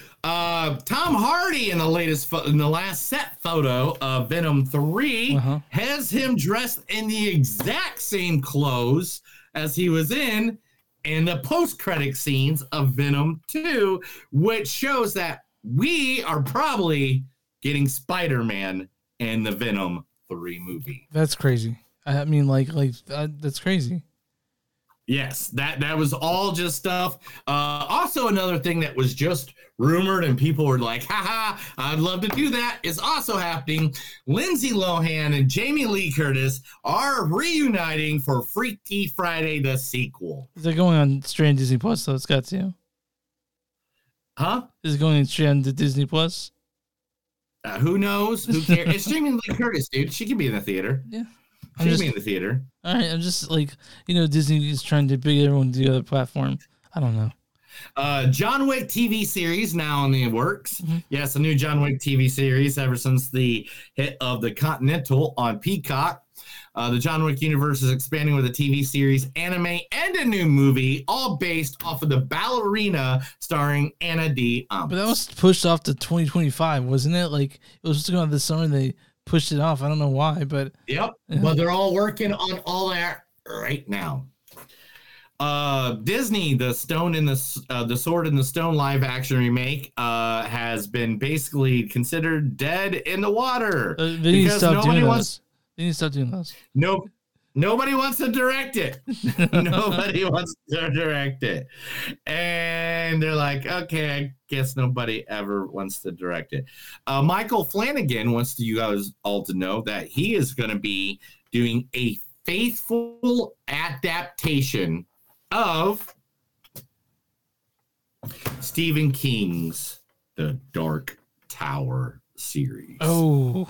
Tom Hardy in the last set photo of Venom 3 has him dressed in the exact same clothes as he was in the post-credit scenes of Venom 2, which shows that we are probably getting Spider-Man in the Venom 3 movie. That's crazy. I mean, that's crazy. Yes, that was all just stuff. Also, another thing that was just rumored and people were like, haha, I'd love to do that, is also happening. Lindsay Lohan and Jamie Lee Curtis are reuniting for Freaky Friday, the sequel. Is it going on straight on Disney Plus, though? It's got to. Huh? Is it going straight on to Disney Plus? Who knows? Who cares? It's Jamie Lee Curtis, dude. She can be in the theater. Yeah. She can be in the theater. All right, I'm just Disney is trying to bring everyone to the other platform. I don't know. John Wick TV series now in the works. Mm-hmm. Yes, a new John Wick TV series ever since the hit of The Continental on Peacock. The John Wick universe is expanding with a TV series, anime, and a new movie, all based off of The Ballerina starring Anna de Armas. But that was pushed off to 2025, wasn't it? Like, it was supposed to go out this summer and they pushed it off. I don't know why, but... Yep, but they're all working on all that right now. Disney, the Sword in the Stone live action remake has been basically considered dead in the water. They need to stop doing those. They need to stop doing those. Nope. Nobody wants to direct it. Nobody wants to direct it. And they're like, okay, I guess nobody ever wants to direct it. Michael Flanagan wants you guys all to know that he is going to be doing a faithful adaptation of Stephen King's The Dark Tower series. Oh.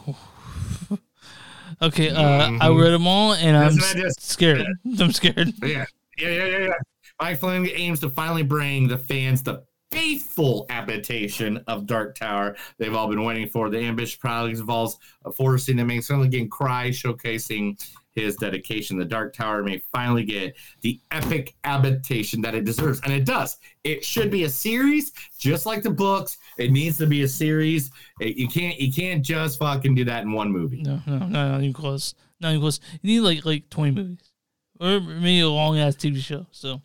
Okay, I read them all, and I'm scared. I'm scared. Yeah. Mike Flanagan aims to finally bring the fans the faithful adaptation of Dark Tower they've all been waiting for. The ambitious project involves a forest scene that makes Flanagan cry, showcasing his dedication. The Dark Tower may finally get the epic adaptation that it deserves, and it does. It should be a series, just like the books. It needs to be a series. You can't just fucking do that in one movie. No, not even close. Not even close. You need like 20 movies, or maybe a long ass TV show. So,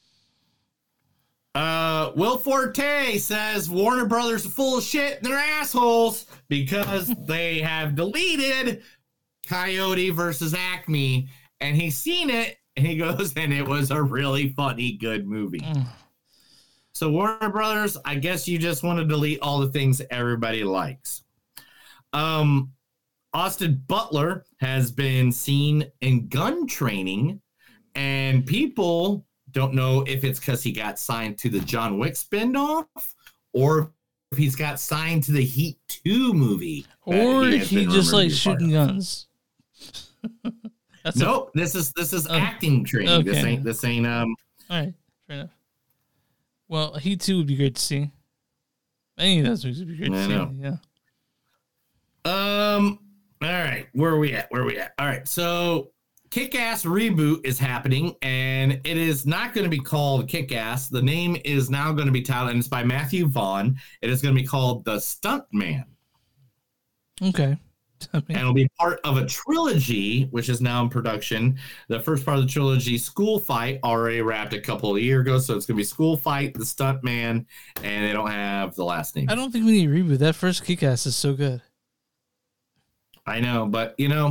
Will Forte says Warner Brothers are full of shit and they're assholes because they have deleted Coyote versus Acme, and he's seen it, and he goes, and it was a really funny, good movie. So Warner Brothers, I guess you just want to delete all the things that everybody likes. Austin Butler has been seen in gun training, and people don't know if it's because he got signed to the John Wick spinoff or if he's got signed to the Heat 2 movie. Or he just likes shooting guns. Nope, this is acting training. Okay. This ain't All right, fair enough. Well, Heat 2 would be great to see. Any of those movies would be great to see. know. Yeah. All right, where are we at? All right, so Kick-Ass reboot is happening, and it is not going to be called Kick-Ass. The name is now going to be titled, and it's by Matthew Vaughn. It is going to be called The Stuntman. Okay. And it'll be part of a trilogy, which is now in production. The first part of the trilogy, School Fight, already wrapped a couple of years ago. So it's going to be School Fight, The Stuntman, and they don't have the last name. I don't think we need a reboot. That first Kick-Ass is so good. I know, but,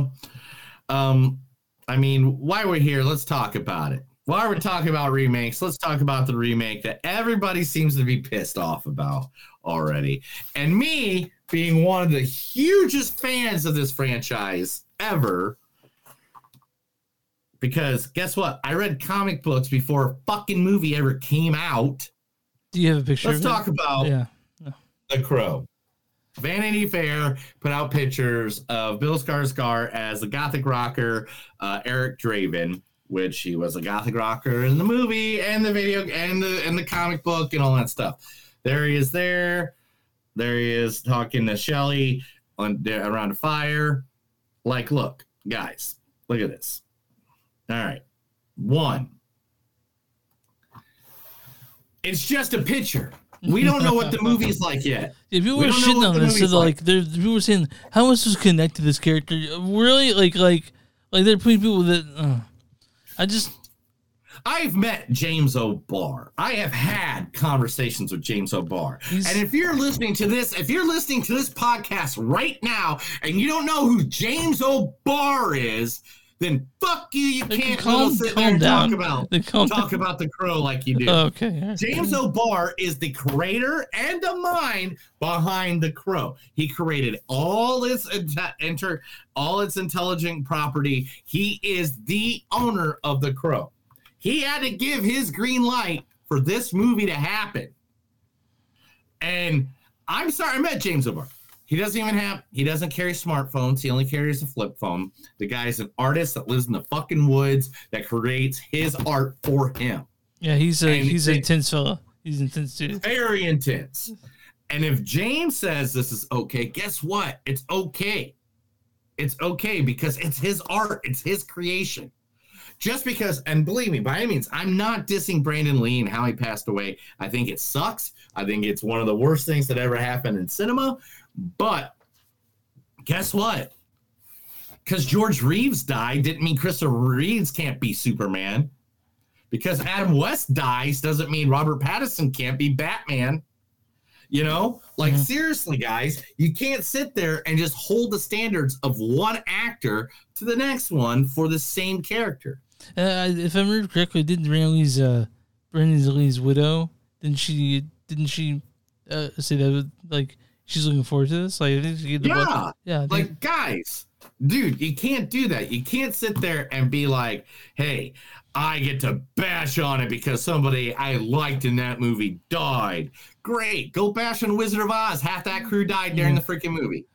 I mean, while we're here, let's talk about it. While we're talking about remakes, let's talk about the remake that everybody seems to be pissed off about already. And me, being one of the hugest fans of this franchise ever, because guess what? I read comic books before a fucking movie ever came out. Do you have a picture Let's of it? talk about Yeah. The Crow. Vanity Fair put out pictures of Bill Skarsgård as the gothic rocker Eric Draven, which he was a gothic rocker in the movie and the video and the comic book and all that stuff. There he is there. There he is talking to Shelley around a fire. Like, look, guys, look at this. All right. One, it's just a picture. We don't know what the movie's like yet. If people were shitting on this, so like, people were saying, how much does connect to this character? Really? Like they're putting people that, I've met James O'Barr. I have had conversations with James O'Barr. And if you're listening to this podcast right now and you don't know who James O'Barr is, then fuck you. You can't sit there and talk about The Crow like you do. Okay. James O'Barr is the creator and the mind behind The Crow. He created all its intelligent property. He is the owner of The Crow. He had to give his green light for this movie to happen. And I'm sorry, I met James O'Barr. He doesn't carry smartphones. He only carries a flip phone. The guy's an artist that lives in the fucking woods that creates his art for him. Yeah, he's an intense fella. He's intense too. Very intense. And if James says this is okay, guess what? It's okay. It's okay because it's his art. It's his creation. Just because, and believe me, by any means, I'm not dissing Brandon Lee and how he passed away. I think it sucks. I think it's one of the worst things that ever happened in cinema. But guess what? Because George Reeves died didn't mean Christopher Reeves can't be Superman. Because Adam West dies doesn't mean Robert Pattinson can't be Batman. Seriously, guys, you can't sit there and just hold the standards of one actor to the next one for the same character. If I remember correctly, didn't Brandon Lee's widow? Didn't she say that like she's looking forward to this? Like, I think she guys, dude, you can't do that. You can't sit there and be like, "Hey, I get to bash on it because somebody I liked in that movie died." Great, go bash on Wizard of Oz. Half that crew died during the freaking movie.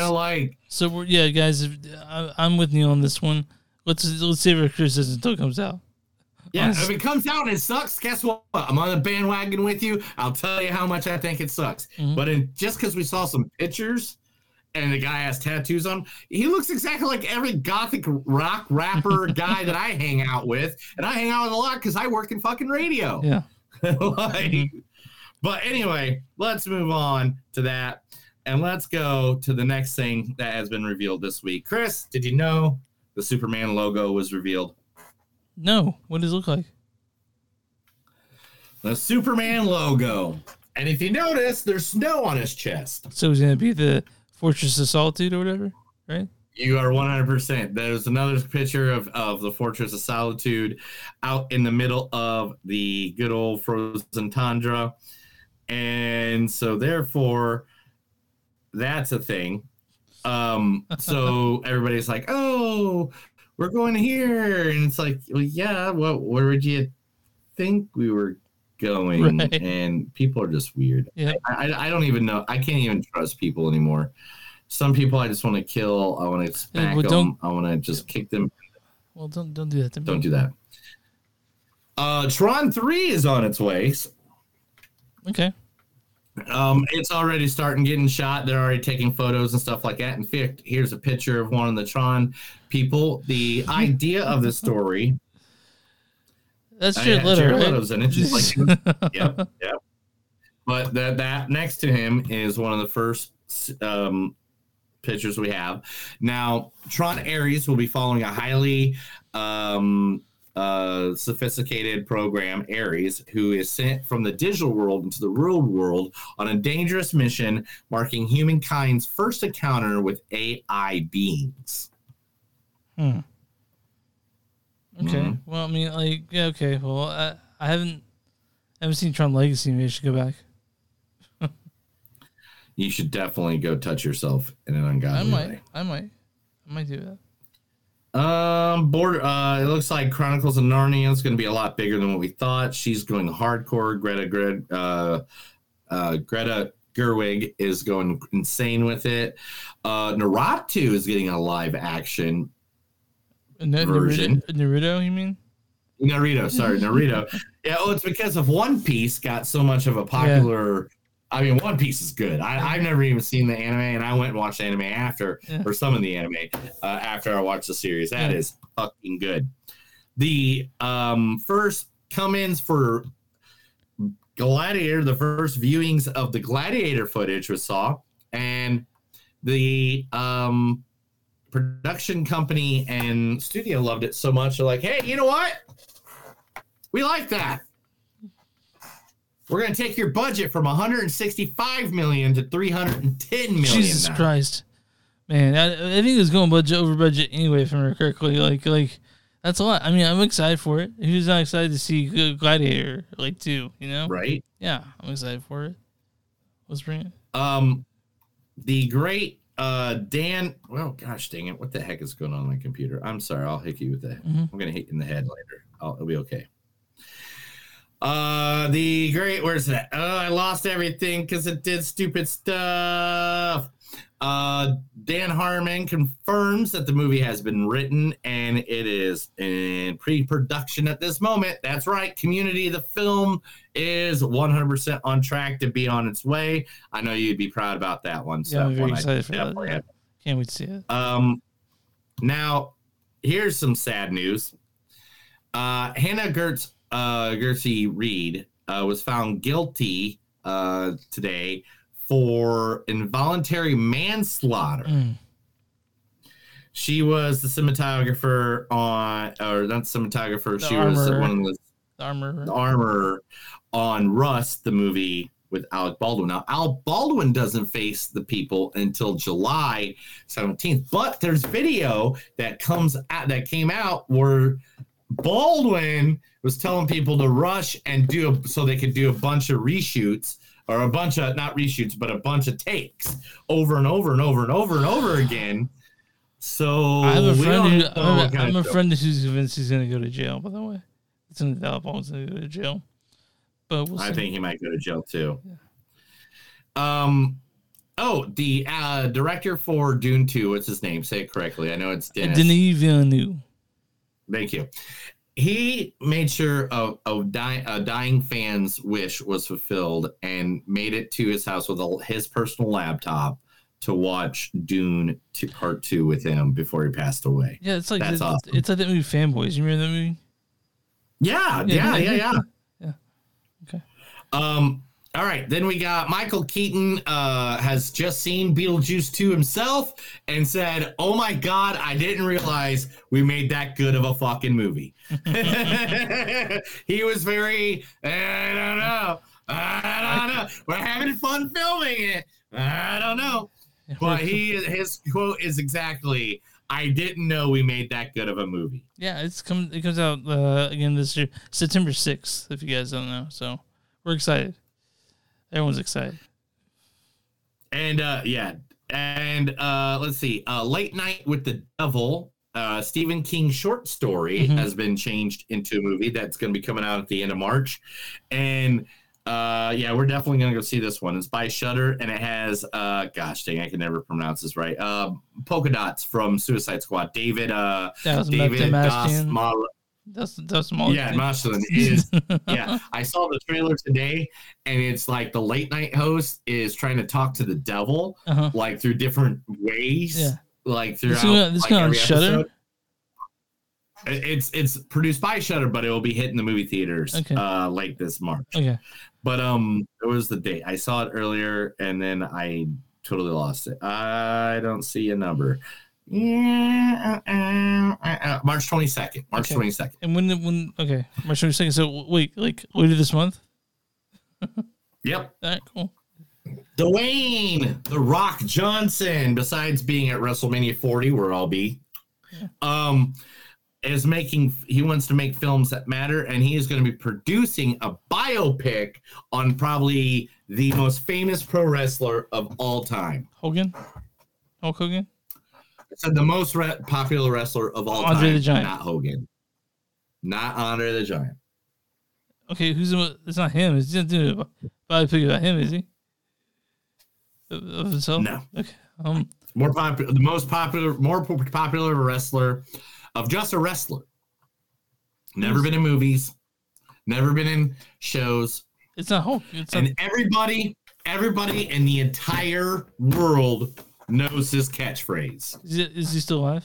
So guys, I'm with you on this one. Let's save our criticism until it comes out. Yeah, if it comes out and it sucks, guess what? I'm on the bandwagon with you. I'll tell you how much I think it sucks. Mm-hmm. But just because we saw some pictures and the guy has tattoos on, he looks exactly like every gothic rock rapper guy that I hang out with. And I hang out with a lot because I work in fucking radio. Yeah. But anyway, let's move on to that. And let's go to the next thing that has been revealed this week. Chris, did you know the Superman logo was revealed? No. What does it look like? The Superman logo. And if you notice, there's snow on his chest. So it's going to be the Fortress of Solitude or whatever, right? You are 100%. There's another picture of the Fortress of Solitude out in the middle of the good old frozen tundra. And so therefore, that's a thing. So everybody's like, "Oh, we're going here," and it's like, well, yeah. Where would you think we were going? Right. And people are just weird. Yeah. I don't even know. I can't even trust people anymore. Some people I just want to kill. I want to smack them. I want to just kick them. Well, don't do that to me. Don't do that. Tron 3 is on its way. Okay. It's already starting getting shot. They're already taking photos and stuff like that. In fact, here's a picture of one of the Tron people. The idea of the story. That's Jared Leto, Jared right? Leto's in it. Just like, yep. But that next to him is one of the first pictures we have. Now, Tron Ares will be following a highly sophisticated program, Ares, who is sent from the digital world into the real world on a dangerous mission, marking humankind's first encounter with AI beings. Okay. Well, I mean, like, yeah. Okay. Well, I haven't seen Tron Legacy. Maybe I should go back. You should definitely go touch yourself in an ungodly way. I might do that. It looks like Chronicles of Narnia is going to be a lot bigger than what we thought. She's going hardcore. Greta Gerwig is going insane with it. Naruto is getting a live action version. Naruto, you mean? Naruto. Yeah, it's because of One Piece got so much of a popular. I mean, One Piece is good. I've never even seen the anime, and I went and watched the anime after, or some of the anime after I watched the series. That is fucking good. The first come-ins for Gladiator, the first viewings of the Gladiator footage we saw, and the production company and studio loved it so much. They're like, hey, you know what? We like that. We're going to take your budget from $165 million to $310 million. Jesus Christ. Man, I think it was going over budget anyway, if I remember correctly. Like that's a lot. I mean, I'm excited for it. Who's not excited to see Gladiator, 2, you know? Right? Yeah, I'm excited for it. Let's bring it. The great Dan, well, gosh dang it. What the heck is going on my computer? I'm sorry. I'll hit you with that. I'm going to hit you in the head later. It'll be okay. The great, where's that? I lost everything because it did stupid stuff. Dan Harmon confirms that the movie has been written and it is in pre-production at this moment. That's right. Community, the film, is 100% on track to be on its way. I know you'd be proud about that one. Yeah, I'm very excited for that. Yeah. Can't wait to see it. Now, here's some sad news. Hannah Gertzie Reed was found guilty today for involuntary manslaughter. She was the cinematographer she was one of the armor on Rust, the movie with Alec Baldwin. Now, Alec Baldwin doesn't face the people until July 17th, but there's video that came out where Baldwin was telling people to rush and so they could do a bunch of reshoots, or a bunch of, not reshoots, but a bunch of takes over and over and over and over and over again. So I have a friend I'm a friend who's convinced he's going to go to jail, by the way. It's in the Alabama's going to go to jail. But we'll see. I think he might go to jail too. The director for Dune 2, what's his name? Say it correctly. I know it's Denis Villeneuve. Thank you. He made sure a dying fan's wish was fulfilled and made it to his house with his personal laptop to watch Dune Part 2 with him before he passed away. Yeah, it's like that's awesome. It's like that movie Fanboys. You remember that movie? Yeah. Yeah. Okay. All right, then we got Michael Keaton has just seen Beetlejuice 2 himself and said, oh my God, I didn't realize we made that good of a fucking movie. He was very, I don't know. We're having fun filming it. I don't know. But his quote is exactly, I didn't know we made that good of a movie. Yeah, it comes out again this year, September 6th, if you guys don't know. So we're excited. Everyone's excited. And And let's see, Late Night with the Devil, Stephen King short story has been changed into a movie that's going to be coming out at the end of March. And yeah, we're definitely going to go see this one. It's by Shudder, and it has, gosh dang, I can never pronounce this right. Polka Dots from Suicide Squad. David Dasmalkian. That's Molly. Yeah, Marcelin is. Yeah, I saw the trailer today, and it's like the late night host is trying to talk to the devil, like through different ways. Yeah, like throughout. This going on Shudder. It's produced by Shudder, but it will be hitting the movie theaters late this March. Okay, but it was the date. I saw it earlier, and then I totally lost it. I don't see a number. Yeah, March 22nd. March 22nd. And when March 22nd. So wait, like later this month? Yep. All right, cool. Dwayne The Rock Johnson, besides being at WrestleMania 40, where I'll be, he wants to make films that matter, and he is going to be producing a biopic on probably the most famous pro wrestler of all time. Hulk Hogan? I said the most popular wrestler of all Andre time. the Giant. Not Hogan. Not Andre the Giant. Okay, it's not him. It's just doing a biopic about him, is he? Of himself? No. Okay. More popular, more popular wrestler of just a wrestler. Never been in movies. Never been in shows. It's not Hulk. Everybody in the entire world knows his catchphrase. Is he still alive?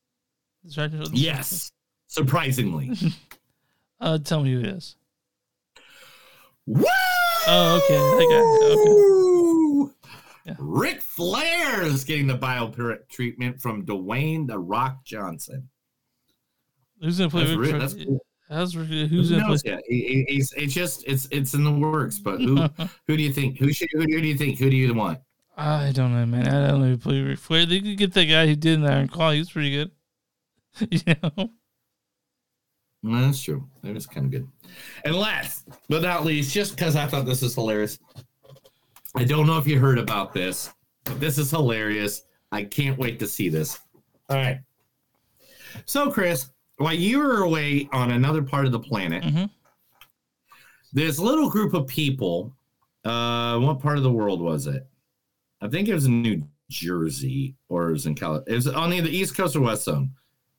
Yes, surprisingly. Tell me who it is. Woo! Oh, okay. That guy. Okay. Yeah. Ric Flair is getting the biopic treatment from Dwayne The Rock Johnson. Who's gonna play Ric Flair? That's cool. Who's gonna play? Yeah, it's in the works. But who do you think? Who do you want? I don't know, man. I don't know who played Ric Flair. They could get that guy who did Iron Claw. He was pretty good. You know? Well, that's true. That was kind of good. And last but not least, just because I thought this was hilarious, I don't know if you heard about this, but this is hilarious. I can't wait to see this. All right. So, Chris, while you were away on another part of the planet, this little group of people, what part of the world was it? I think it was in New Jersey, or it was in California. It was on either East Coast or West Zone.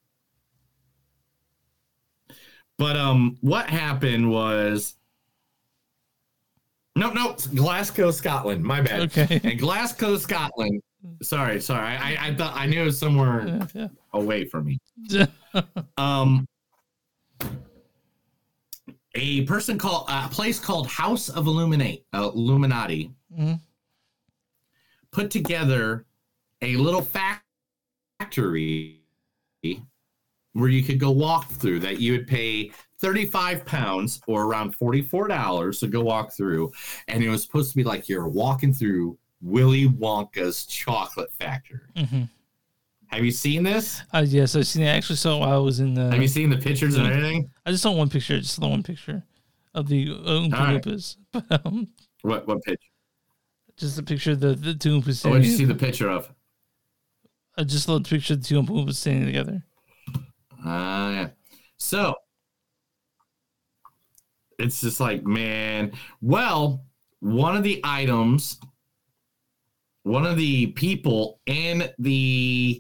But what happened was, no, Glasgow, Scotland. My bad. Okay. And Glasgow, Scotland. Sorry. I thought I knew it was somewhere away from me. A place called House of Illuminati put together a little factory where you could go walk through that you would pay £35 or around $44 to go walk through. And it was supposed to be like you're walking through Willy Wonka's chocolate factory. Have you seen this? Yes, I've seen it. I actually saw while I was in the... Have you seen the pictures and everything? I just saw one picture. Just the one picture of the Oompa Loompas. What picture? Just a picture of the two Oompas. What did you see the picture of? I just saw the picture of the two Oompa Loompas standing together. Yeah. So, it's just like, man. Well, one of the people in the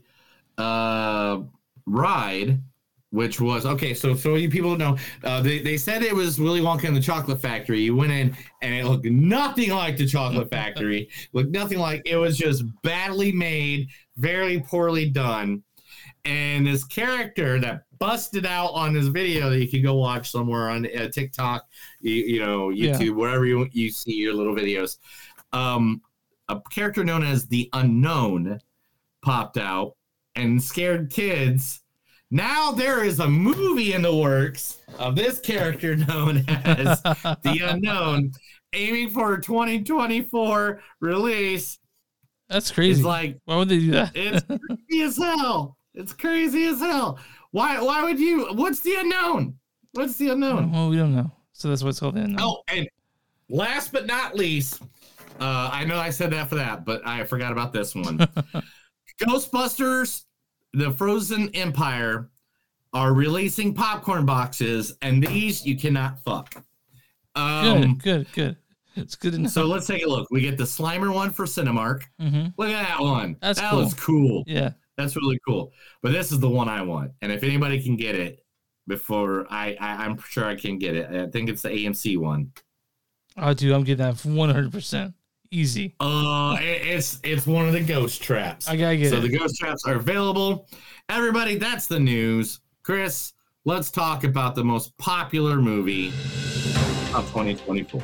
ride, which was so you people know, they said it was Willy Wonka and the Chocolate Factory. You went in and it looked nothing like the Chocolate Factory. Looked nothing like, it was just badly made, very poorly done. And this character that busted out on this video that you can go watch somewhere on TikTok, YouTube, wherever you see your little videos, a character known as the Unknown popped out and scared kids. Now there is a movie in the works of this character known as the Unknown, aiming for a 2024 release. That's crazy. It's like, why would they do that? It's crazy as hell. It's crazy as hell. Why would you? What's the Unknown? What's the Unknown? Well, we don't know. So that's what's called the Unknown. Oh, and last but not least, I know I said that for that, but I forgot about this one. Ghostbusters, the Frozen Empire are releasing popcorn boxes, and these you cannot fuck. Good. It's good enough. So let's take a look. We get the Slimer one for Cinemark. Mm-hmm. Look at that one. That was cool. Yeah. That's really cool. But this is the one I want. And if anybody can get it before I'm sure I can get it. I think it's the AMC one. Oh, dude, I'm getting that 100%. Easy. It's one of the ghost traps. I gotta get it. So the ghost traps are available. Everybody, that's the news. Chris, let's talk about the most popular movie of 2024.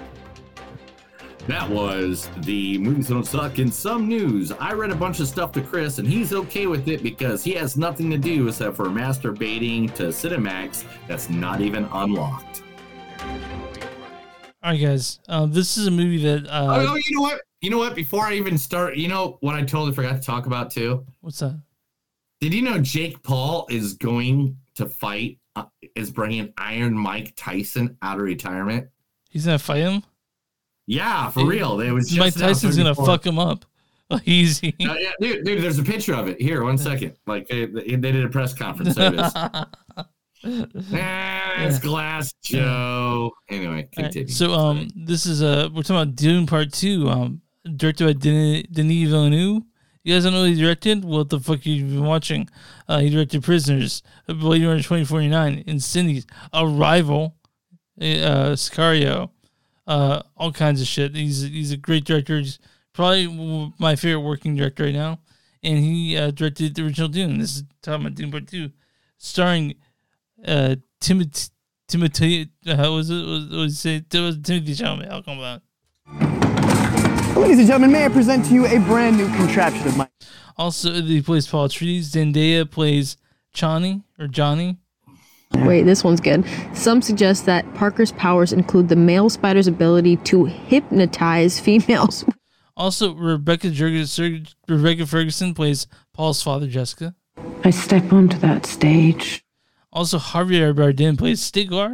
That was the Movies Don't Suck in some news. I read a bunch of stuff to Chris, and he's okay with it because he has nothing to do except for masturbating to Cinemax that's not even unlocked. All right, guys. This is a movie that... You know what? Before I even start, you know what I totally forgot to talk about, too? What's that? Did you know Jake Paul is going to fight, is bringing Iron Mike Tyson out of retirement? He's going to fight him? Yeah, for real. It was just Mike Tyson's going to fuck him up. Easy. Yeah, dude, there's a picture of it. Here, 1 second. Like, they did a press conference. There it is. It's Glass Joe. Anyway, continue. Right. So, this is we're talking about Dune Part 2, directed by Denis Villeneuve. You guys don't know what he directed? What the fuck have you been watching? He directed Prisoners, Blade Runner 2049, Incendies, Arrival, Sicario, all kinds of shit. He's a great director. He's probably my favorite working director right now. And he directed the original Dune. This is talking about Dune Part 2, starring Timothy. How was it? What did you say? It was Timothy Chalamet. I'll come back. Ladies and gentlemen, may I present to you a brand new contraption of mine. Also, he plays Paul Atreides. Zendaya plays Johnny. Wait, this one's good. Some suggest that Parker's powers include the male spider's ability to hypnotize females. Also, Rebecca Ferguson plays Paul's father, Jessica. I step onto that stage. Also, Javier Bardem plays Stiglar.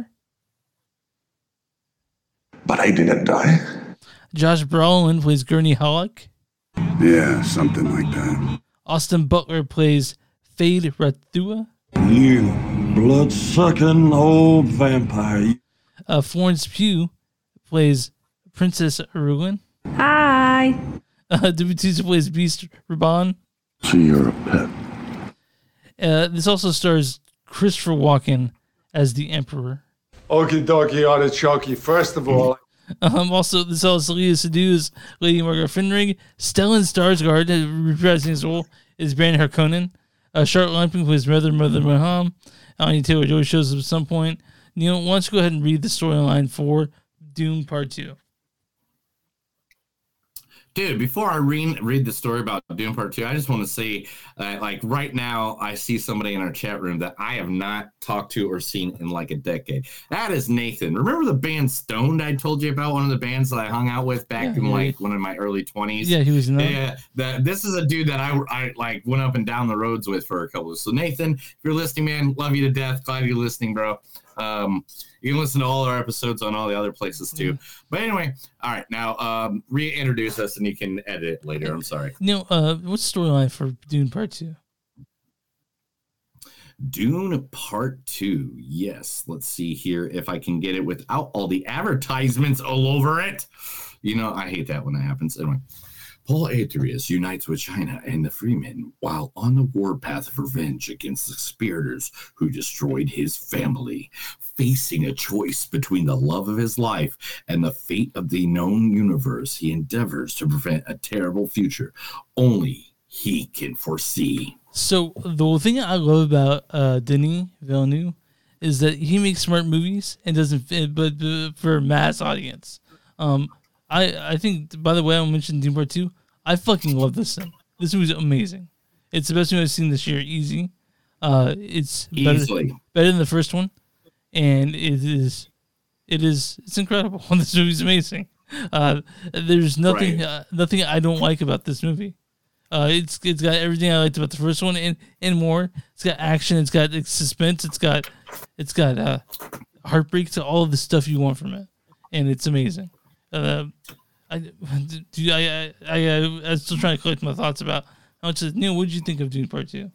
But I didn't die. Josh Brolin plays Gurney Halleck. Yeah, something like that. Austin Butler plays Fade Rathua. You blood-sucking old vampire. Florence Pugh plays Princess Erwin. Hi. David Bautista plays Beast Raban. So you're a pet. This also stars Christopher Walken as the Emperor. Okie dokie artichoke. First of all... Also, this also Leah Seydoux as Lady Margaret Finrig. Stellan Skarsgård, reprising his role, is Baron Harkonnen. Charlotte Rampling plays Mother Maham. Anya Taylor-Joy shows up at some point. Neil, why don't you go ahead and read the storyline for Dune Part 2? Dude, before I read the story about Dune Part 2, I just want to say, like right now, I see somebody in our chat room that I have not talked to or seen in like a decade. That is Nathan. Remember the band Stoned I told you about? One of the bands that I hung out with back in like one of my early 20s. Yeah, he was in that. Yeah, this is a dude that I like went up and down the roads with for a couple of. So Nathan, if you're listening, man, love you to death. Glad you're listening, bro. You can listen to all our episodes on all the other places too. But anyway, all right, now reintroduce us and you can edit it later. I'm sorry. Neil, what's the storyline for Dune Part 2? Dune Part 2. Yes. Let's see here if I can get it without all the advertisements all over it. You know, I hate that when that happens. Anyway. Paul Atreides unites with China and the Freemen while on the warpath of revenge against the conspirators who destroyed his family. Facing a choice between the love of his life and the fate of the known universe, he endeavors to prevent a terrible future only he can foresee. So the thing I love about Denis Villeneuve is that he makes smart movies and doesn't fit, but for a mass audience. I think, by the way, I mentioned Dune Part 2. I fucking love this thing. This movie's amazing. It's the best movie I've seen this year. Easy. It's better than the first one, and it's incredible. This movie's amazing. There's nothing I don't like about this movie. It's got everything I liked about the first one and more. It's got action. It's got suspense. It's got heartbreak. To all of the stuff you want from it, and it's amazing. I'm still trying to collect my thoughts about how much. Neil, what did you think of Dune Part 2?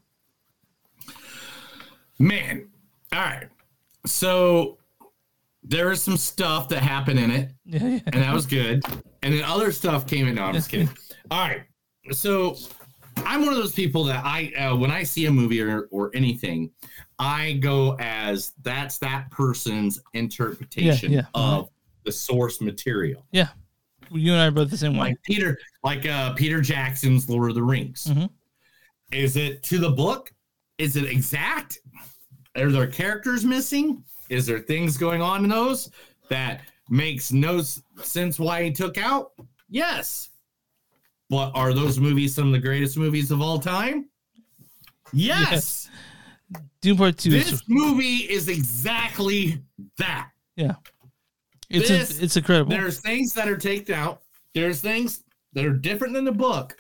Man, all right. So there was some stuff that happened in it, and that was good. And then other stuff came in. No, I'm just kidding. All right. So I'm one of those people that when I see a movie or anything, I go as that's that person's interpretation of the source material. Yeah. You and I are both the same way. Peter Jackson's Lord of the Rings. Mm-hmm. Is it to the book? Is it exact? Are there characters missing? Is there things going on in those that makes no sense why he took out? Yes. But are those movies some of the greatest movies of all time? Yes. Dune Part 2. This movie is exactly that. Yeah. It's incredible. There's things that are taken out. There's things that are different than the book.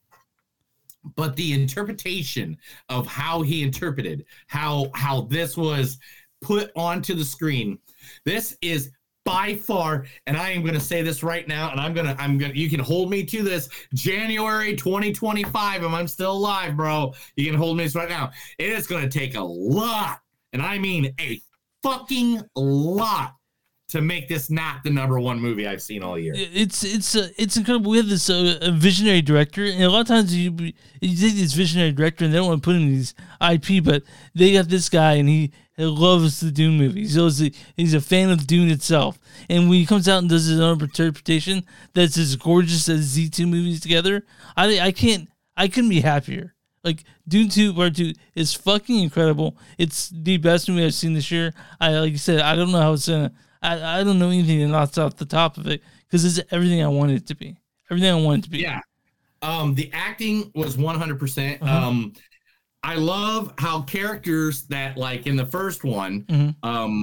But the interpretation of how he interpreted, how this was put onto the screen, this is by far, and I am going to say this right now, and I'm gonna, you can hold me to this, January 2025, and I'm still alive, bro. You can hold me to this right now. It is going to take a lot, and I mean a fucking lot, to make this not the number one movie I've seen all year. It's incredible. We have this a visionary director, and a lot of times you take this visionary director and they don't want to put in these IP, but they got this guy and he loves the Dune movies. He's a fan of Dune itself, and when he comes out and does his own interpretation that's as gorgeous as these two movies together, I couldn't be happier. Like, Dune 2 Part 2 is fucking incredible. It's the best movie I've seen this year. Like you said, I don't know how it's gonna. I don't know anything that knocks off the top of it because it's everything I wanted it to be. Everything I wanted it to be. Yeah. The acting was 100%. I love how characters that, like in the first one, and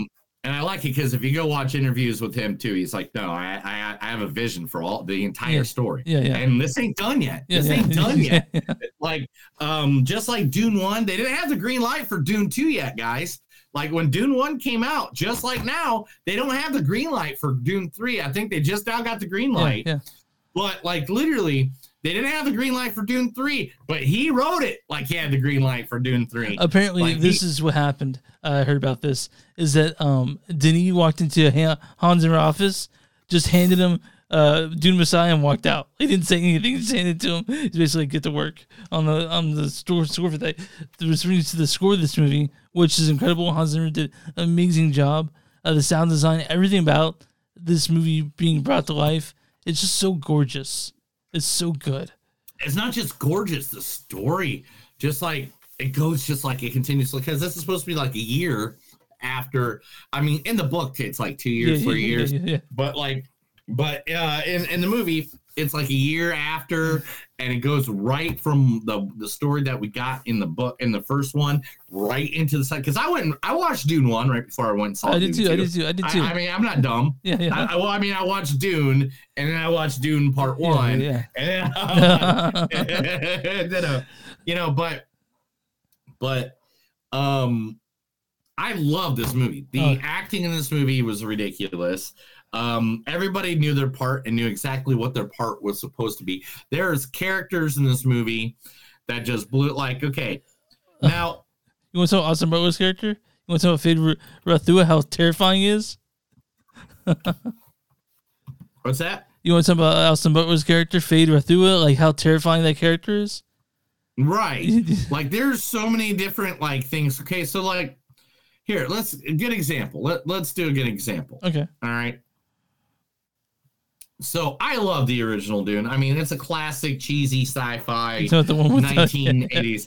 I like it because if you go watch interviews with him too, he's like, no, I have a vision for the entire story. Yeah. And this ain't done yet. This ain't done yet. Like, just like Dune 1, they didn't have the green light for Dune 2 yet, guys. Like when Dune 1 came out, just like now, they don't have the green light for Dune 3. I think they just now got the green light. Yeah. But like literally, they didn't have the green light for Dune 3, but he wrote it like he had the green light for Dune 3. Apparently, like this is what happened. I heard about this, is that Denis walked into Hans Zimmer office, just handed him Dune Messiah and walked out. He didn't say anything. He just handed it to him. He's basically get to work on the score for that. The score of this movie, which is incredible. Hans Zimmer did an amazing job. The sound design, everything about this movie being brought to life, it's just so gorgeous. It's so good. It's not just gorgeous. The story, just like it goes, just like it continues, because this is supposed to be like a year after. I mean, in the book, it's like 2 years, 3 years, but in the movie, it's like a year after, and it goes right from the story that we got in the book in the first one right into the second. Because I watched Dune 1 right before I went and saw. I did too. I mean, I'm not dumb. I watched Dune, and then I watched Dune Part 1. And then, but I love this movie. The acting in this movie was ridiculous. Everybody knew their part and knew exactly what their part was supposed to be. There's characters in this movie that just blew it. Like, okay, now you want to talk about Austin Butler's character? You want to talk about Fade Rathua, how terrifying he is? What's that? You want to talk about Austin Butler's character, Fade Rathua, like how terrifying that character is? Right. Like, there's so many different like things. Okay, so like here, let's a good example. Let's do a good example. Okay. All right. So I love the original Dune. I mean, it's a classic, cheesy sci-fi 1980s.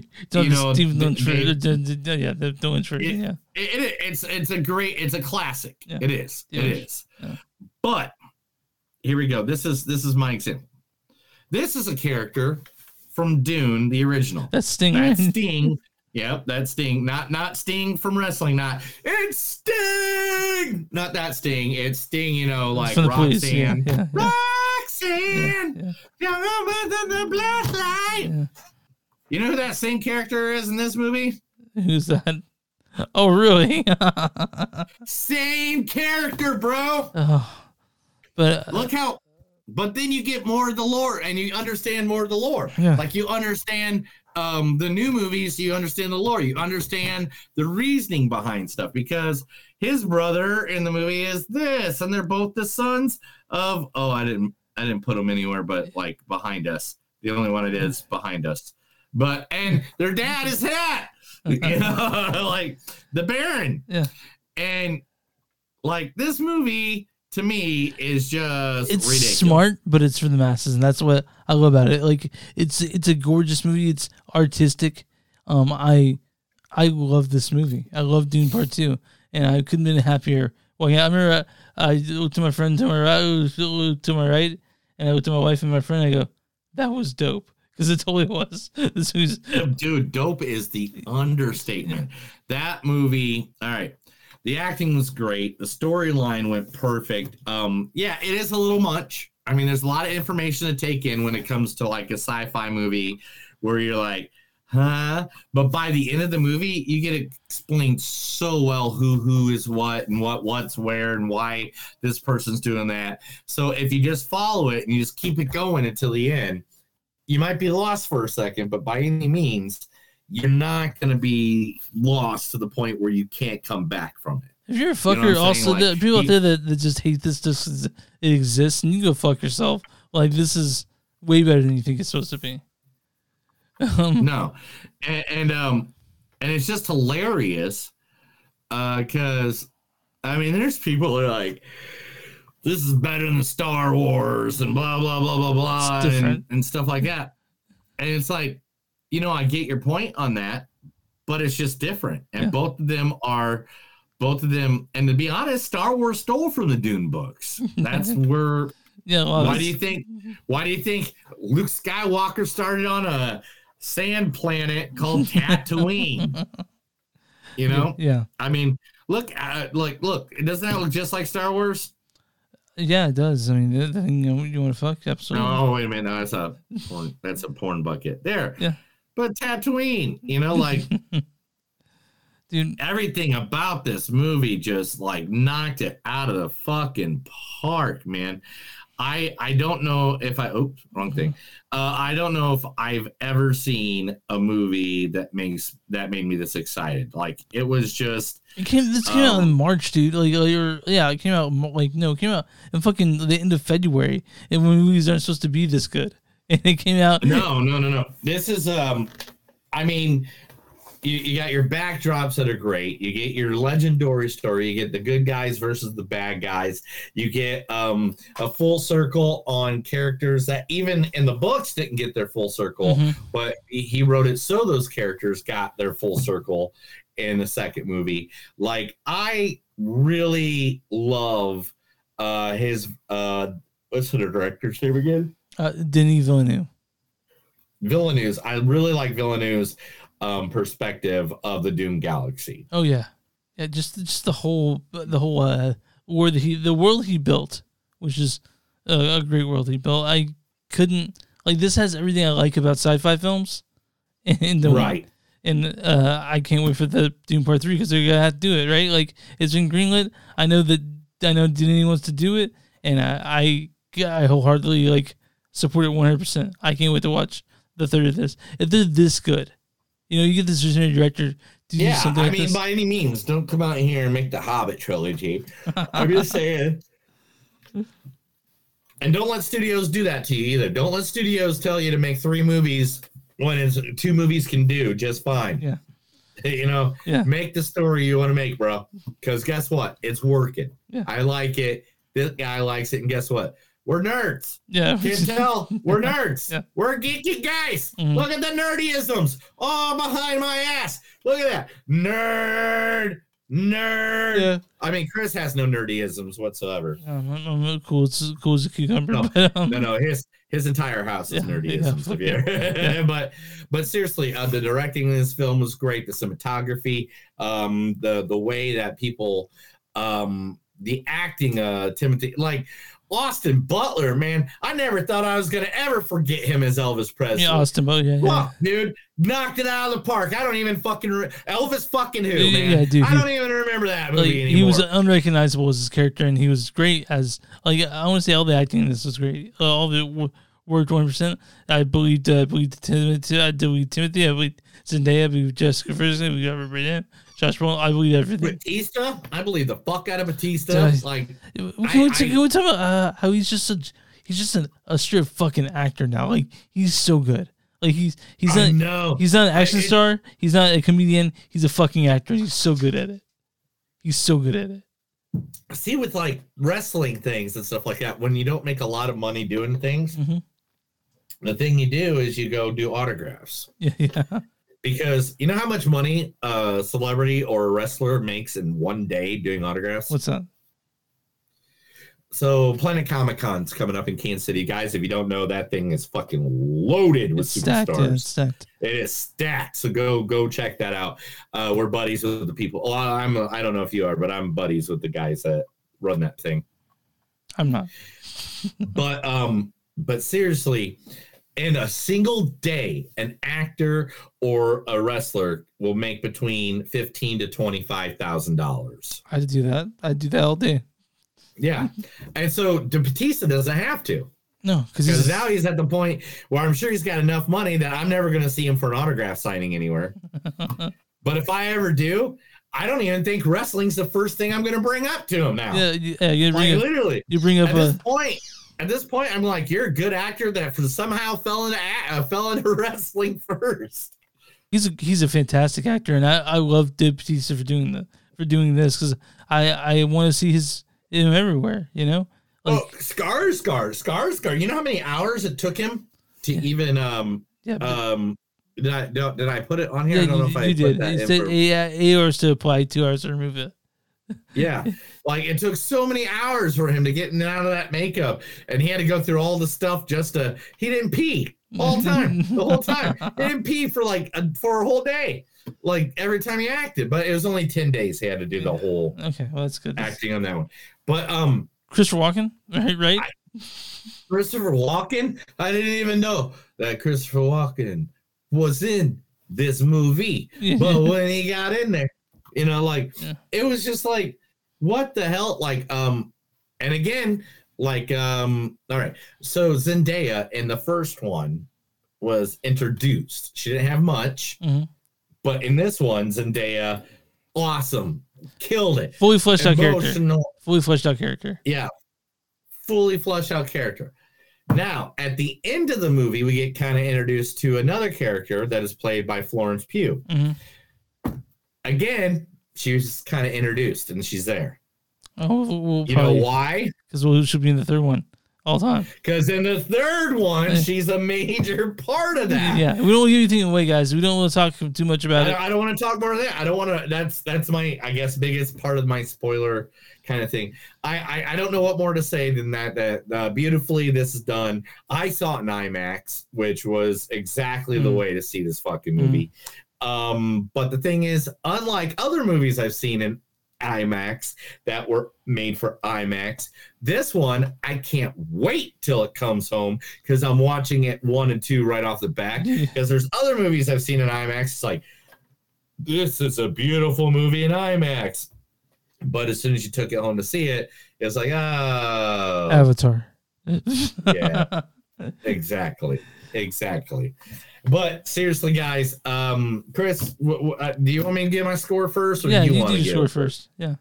It's a classic. Yeah. It is. Yeah. It is. Yeah. But here we go. This is my example. This is a character from Dune, the original. That's Sting. That's Sting. Yep, that's Sting. Not Sting from wrestling. It's Sting. Not that Sting. It's Sting. Like Roxanne. Yeah. Roxanne. The black light. Yeah. You know who that Sting character is in this movie? Who's that? Oh, really? Same character, bro. Oh, but look how But then you get more of the lore and you understand more of the lore. Yeah. Like you understand the new movies, you understand the lore. You understand the reasoning behind stuff because his brother in the movie is this, and they're both the sons of I didn't put them anywhere but like behind us. The only one it is behind us. But and their dad is that. You know, like the Baron. Yeah. And like this movie to me is just it's ridiculous. Smart, but it's for the masses, and that's what I love about it. Like it's a gorgeous movie. It's artistic. I love this movie. I love Dune Part 2, and I couldn't have been happier. Well, yeah, I remember I looked at my friend to my right, and I looked at my wife and my friend. I go, "That was dope," because it totally was. This movie's dude. Dope is the understatement. That movie. All right. The acting was great. The storyline went perfect. Yeah, it is a little much. I mean, there's a lot of information to take in when it comes to like a sci-fi movie where you're like, huh? But by the end of the movie, you get explained so well who is what and what's where and why this person's doing that. So if you just follow it and you just keep it going until the end, you might be lost for a second, but by any means, you're not going to be lost to the point where you can't come back from it. If you're a fucker, also the people out there that just hate this just 'cause it exists, and you go fuck yourself. Like this is way better than you think it's supposed to be. No, and it's just hilarious because I mean, there's people that are like, this is better than Star Wars and blah blah blah blah blah and stuff like that, and it's like, you know, I get your point on that, but it's just different. And both of them, and to be honest, Star Wars stole from the Dune books. That's where. Yeah. Well, why do you think Luke Skywalker started on a sand planet called Tatooine? You know. Yeah. I mean, look. Doesn't that look just like Star Wars? Yeah, it does. I mean, the thing you want to fuck, absolutely. No, wait a minute. No, that's a porn bucket. There. Yeah. But Tatooine, you know, like, dude, everything about this movie just like knocked it out of the fucking park, man. I don't know if wrong thing. I don't know if I've ever seen a movie that made me this excited. Like it was just. This came out in March, dude. It came out it came out in fucking the end of February, and when movies aren't supposed to be this good. And it came out. No. This is, I mean, you got your backdrops that are great. You get your legendary story. You get the good guys versus the bad guys. You get a full circle on characters that even in the books didn't get their full circle, but he wrote it so those characters got their full circle in the second movie. Like, I really love his, what's the director's name again? Denis Villeneuve. I really like Villeneuve's perspective of the Dune galaxy. Oh yeah, just the whole world the world he built, which is a great world he built. I couldn't this has everything I like about sci-fi films, in the right. And I can't wait for the Dune Part 3 because they're gonna have to do it right. Like it's been greenlit. I know Denis wants to do it, and I wholeheartedly support it 100%. I can't wait to watch the third of this. If they're this good, you get this visionary director to do something like this. By any means, don't come out here and make the Hobbit trilogy. I'm just saying. And don't let studios do that to you either. Don't let studios tell you to make 3 movies when 2 movies can do just fine. Yeah. Make the story you want to make, bro. Because guess what? It's working. Yeah. I like it. This guy likes it. And guess what? We're nerds. Yeah. Can't tell. We're nerds. Yeah. We're geeky guys. Look at the nerdyisms all behind my ass. Look at that. Nerd. Yeah. I mean, Chris has no nerdyisms whatsoever. I'm cool. It's cool as a cucumber. No. His entire house is nerdyisms. Yeah. But seriously, the directing in this film was great. The cinematography, the way that people, the acting, Timothy, Austin Butler, man, I never thought I was gonna ever forget him as Elvis Presley. Yeah, Austin Butler. Fuck, dude, knocked it out of the park. I don't even fucking Elvis fucking who, man. Yeah, dude, I don't even remember that movie anymore. He was unrecognizable as his character, and he was great as I want to say all the acting in this was great. All of it worked 100%. I believed Timothy. I believed Zendaya. I believed Jessica Ferguson. We got Robert in. Josh Brolin. I believe everything. Batista. I believe the fuck out of Batista. Can we talk about how he's just a straight fucking actor now? Like he's so good. Like he's not an action star. He's not a comedian. He's a fucking actor. He's so good at it. See, with like wrestling things and stuff like that, when you don't make a lot of money doing things, the thing you do is you go do autographs. Yeah. Because you know how much money a celebrity or a wrestler makes in one day doing autographs? What's that? So Planet Comic-Con's coming up in Kansas City. Guys, if you don't know, that thing is fucking loaded with superstars. It's stacked. It is stacked. So go check that out. We're buddies with the people. Well, I don't know if you are, but I'm buddies with the guys that run that thing. I'm not. But seriously, in a single day, an actor or a wrestler will make between $15,000 to $25,000. I'd do that. I'd do that all day. Yeah, and so Batista doesn't have to. No, because now he's at the point where I'm sure he's got enough money that I'm never going to see him for an autograph signing anywhere. But if I ever do, I don't even think wrestling's the first thing I'm going to bring up to him now. Literally. You bring up At this point, I'm like, you're a good actor that somehow fell into wrestling first. He's a fantastic actor, and I love Dave Bautista for doing this because I want to see him everywhere. You know, Scar. You know how many hours it took him to even Did I put it on here? Yeah, I don't know if I did. Put that it said 8 hours to apply, 2 hours to remove it. Yeah, like it took so many hours for him to get out of that makeup, and he had to go through all the stuff he didn't pee all the whole time. He didn't pee for a whole day, like every time he acted. But it was only 10 days he had to do the whole. Okay, well that's good. Acting on that one, but Christopher Walken, right? Christopher Walken. I didn't even know that Christopher Walken was in this movie, but when he got in there. You know, it was just like, what the hell? And again, all right. So Zendaya in the first one was introduced. She didn't have much, but in this one, Zendaya, awesome, killed it. Fully fleshed out character. Yeah, fully fleshed out character. Now, at the end of the movie, we get kind of introduced to another character that is played by Florence Pugh. Again, she was kind of introduced, and she's there. Oh, you know why? Because she'll be in the third one all the time. Because in the third one, she's a major part of that. Yeah, we don't give anything away, guys. We don't want to talk too much about it. I don't want to talk more of that. I don't want to. That's my, I guess, biggest part of my spoiler kind of thing. I don't know what more to say than that. That beautifully this is done. I saw it in IMAX, which was exactly the way to see this fucking movie. But the thing is, unlike other movies I've seen in IMAX that were made for IMAX, this one I can't wait till it comes home because I'm watching it 1 and 2 right off the bat. Because there's other movies I've seen in IMAX. It's like, this is a beautiful movie in IMAX, but as soon as you took it home to see it, it's like, oh, Avatar. Yeah, exactly. But seriously, guys, Chris, do you want me to get my score first? Or yeah, do you want do to your score first. Yeah.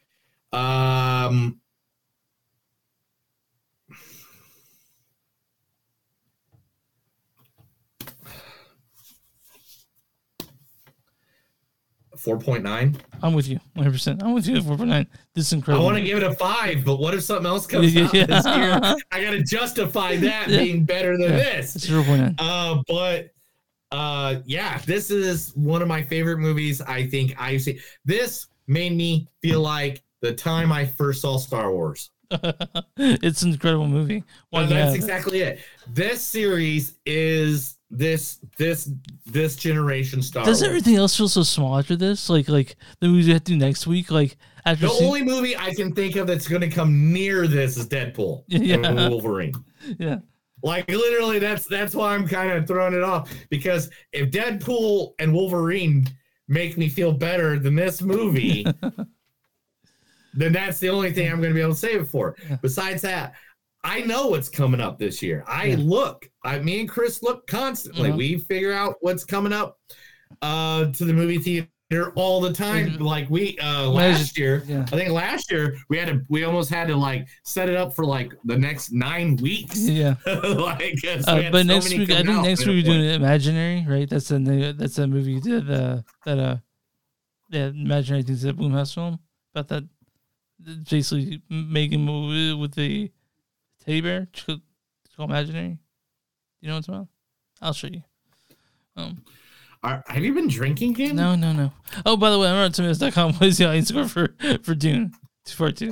4.9. I'm with you 100%. I'm with you at 4.9. This is incredible. I want to give it a 5, but what if something else comes out this year? I got to justify that being better than this. It's 0.9. Yeah, this is one of my favorite movies I think I've seen. This made me feel like the time I first saw Star Wars. It's an incredible movie. That's exactly it. This series is this generation Star Does Wars. everything else feel so small after this? Like the movies we have to do next week? Like after The only movie I can think of that's going to come near this is Deadpool and Wolverine. Yeah. Like literally, that's why I'm kind of throwing it off, because if Deadpool and Wolverine make me feel better than this movie, then that's the only thing I'm going to be able to save it for. Besides that, I know what's coming up this year. Me and Chris look constantly. We figure out what's coming up to the movie theater all the time. Like we last year, I think last year we almost had to like set it up for like the next 9 weeks. Yeah. But next week, I think next week we're doing Imaginary, right? That's a movie you did Imaginary things that Blumhouse film about that. Basically making a movie with the teddy bear. It's called Imaginary. You know what it's about? I'll show you. Have you been drinking again? No. Oh, by the way, I'm on Tomatoes.com. What is the audience score for Dune? Part 2.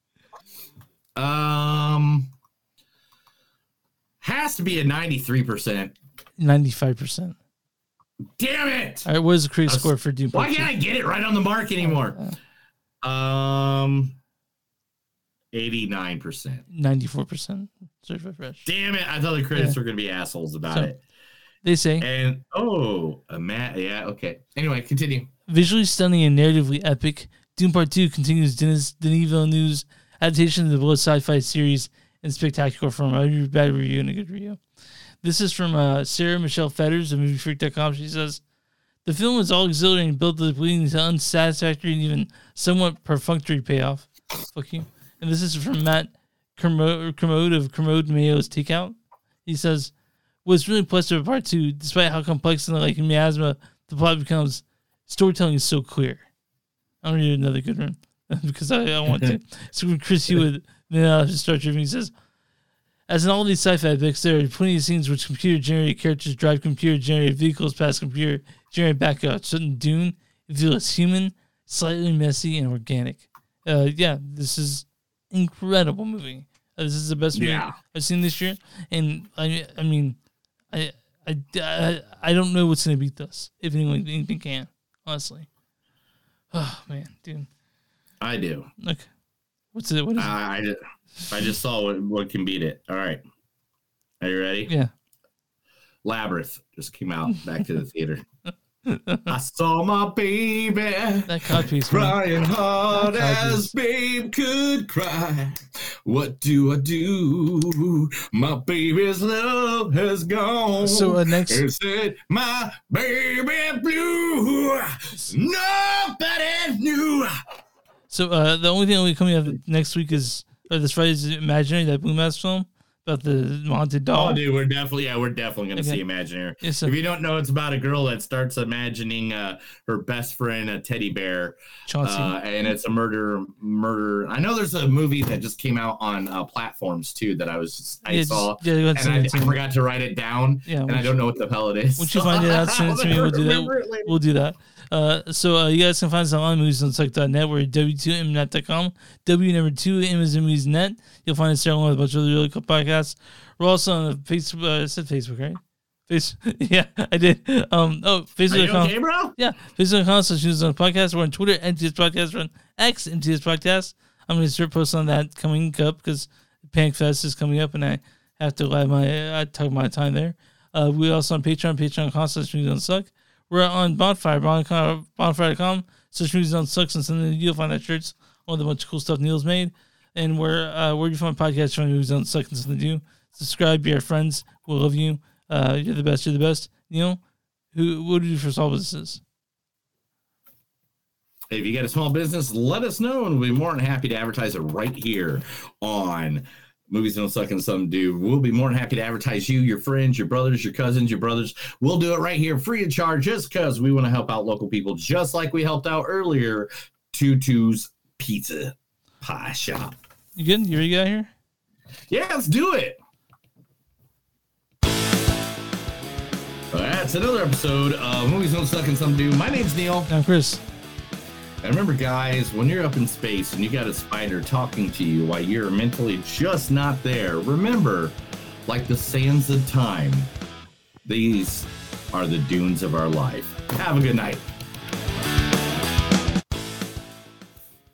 Has to be a 93%. 95%. Damn it! All right, what is the critic score for Dune? Why can't I get it right on the mark anymore? 89%. 94%. Certified fresh. Damn it! I thought the critics were going to be assholes about it. They say. And yeah, okay. Anyway, continue. Visually stunning and narratively epic, Dune Part 2 continues Denis Villeneuve's adaptation of the beloved sci-fi series in spectacular form. A bad review and a good review. This is from Sarah Michelle Fetters of MovieFreak.com. She says, the film was all exhilarating and built to leading to unsatisfactory and even somewhat perfunctory payoff. Fuck you. And this is from Matt Kermode of Kermode Mayo's Takeout. He says, what's really impressive about Part 2, despite how complex and like miasma the plot becomes, storytelling is so clear. I'm going to read another good one because I want to. So from Chris Hewitt, then Star Trek, he says, as in all these sci-fi epics, there are plenty of scenes which computer-generated characters drive computer-generated vehicles past computer-generated backouts. So in Dune, it feels human, slightly messy, and organic. This is incredible movie. This is the best movie I've seen this year, and I mean, I don't know what's gonna beat this. If anything can, honestly. Oh man, dude. I do. Look, what's it? What is it? I just saw what can beat it. All right, are you ready? Yeah. Labyrinth just came out back to the theater. I saw my baby crying hard as babe could cry. What do I do? My baby's love has gone. So next, it said my baby blue. Nobody knew. So the only thing that will be coming up next week is this Friday's Imaginary, that Blumhouse film about the haunted doll. Oh, dude, we're definitely going to see Imaginary. Yes, if you don't know, it's about a girl that starts imagining her best friend, a teddy bear, Chauncey. And it's a murder. I know there's a movie that just came out on platforms too that I saw, and I forgot to write it down, and I don't know what the hell it is. Once you find it out, send it to me. We'll do that. We'll do that. So you guys can find us online, moviesonsuck.net. We're at w2mnet.com. W2mnet. You'll find us there along with a bunch of other really cool podcasts. We're also on the Facebook. I said Facebook, right? Yeah, I did. Facebook.com. Are you okay, bro? Yeah, Facebook.com/podcast. We're on Twitter, MTS Podcast. We're on X, MTS Podcast. I'm going to start posting on that coming up because Panic Fest is coming up, and I have to talk my time there. We're also on Patreon.com/MoviesDon'tSuck. We're on Bonfire, bonfire.com. Search Movies Don't Suck, and something you'll find that shirts on the bunch of cool stuff Neil's made. And where you find podcasts from Movies Don't Suck and something to do. Subscribe, be our friends. We'll love you. You're the best. You're the best. Neil, what do you do for small businesses? If you got a small business, let us know, and we'll be more than happy to advertise it right here on Movies Don't Suck and Something Do. We'll be more than happy to advertise you, your friends, your brothers, your cousins, your brothers. We'll do it right here free of charge just because we want to help out local people, just like we helped out earlier, Tutu's Pizza Pie Shop. You good? You ready to get out here? Yeah, let's do it. That's another episode of Movies Don't Suck and Something Do. My name's Neil. I'm Chris. And remember, guys, when you're up in space and you got a spider talking to you while you're mentally just not there, remember, like the sands of time, These are the dunes of our life. Have a good night.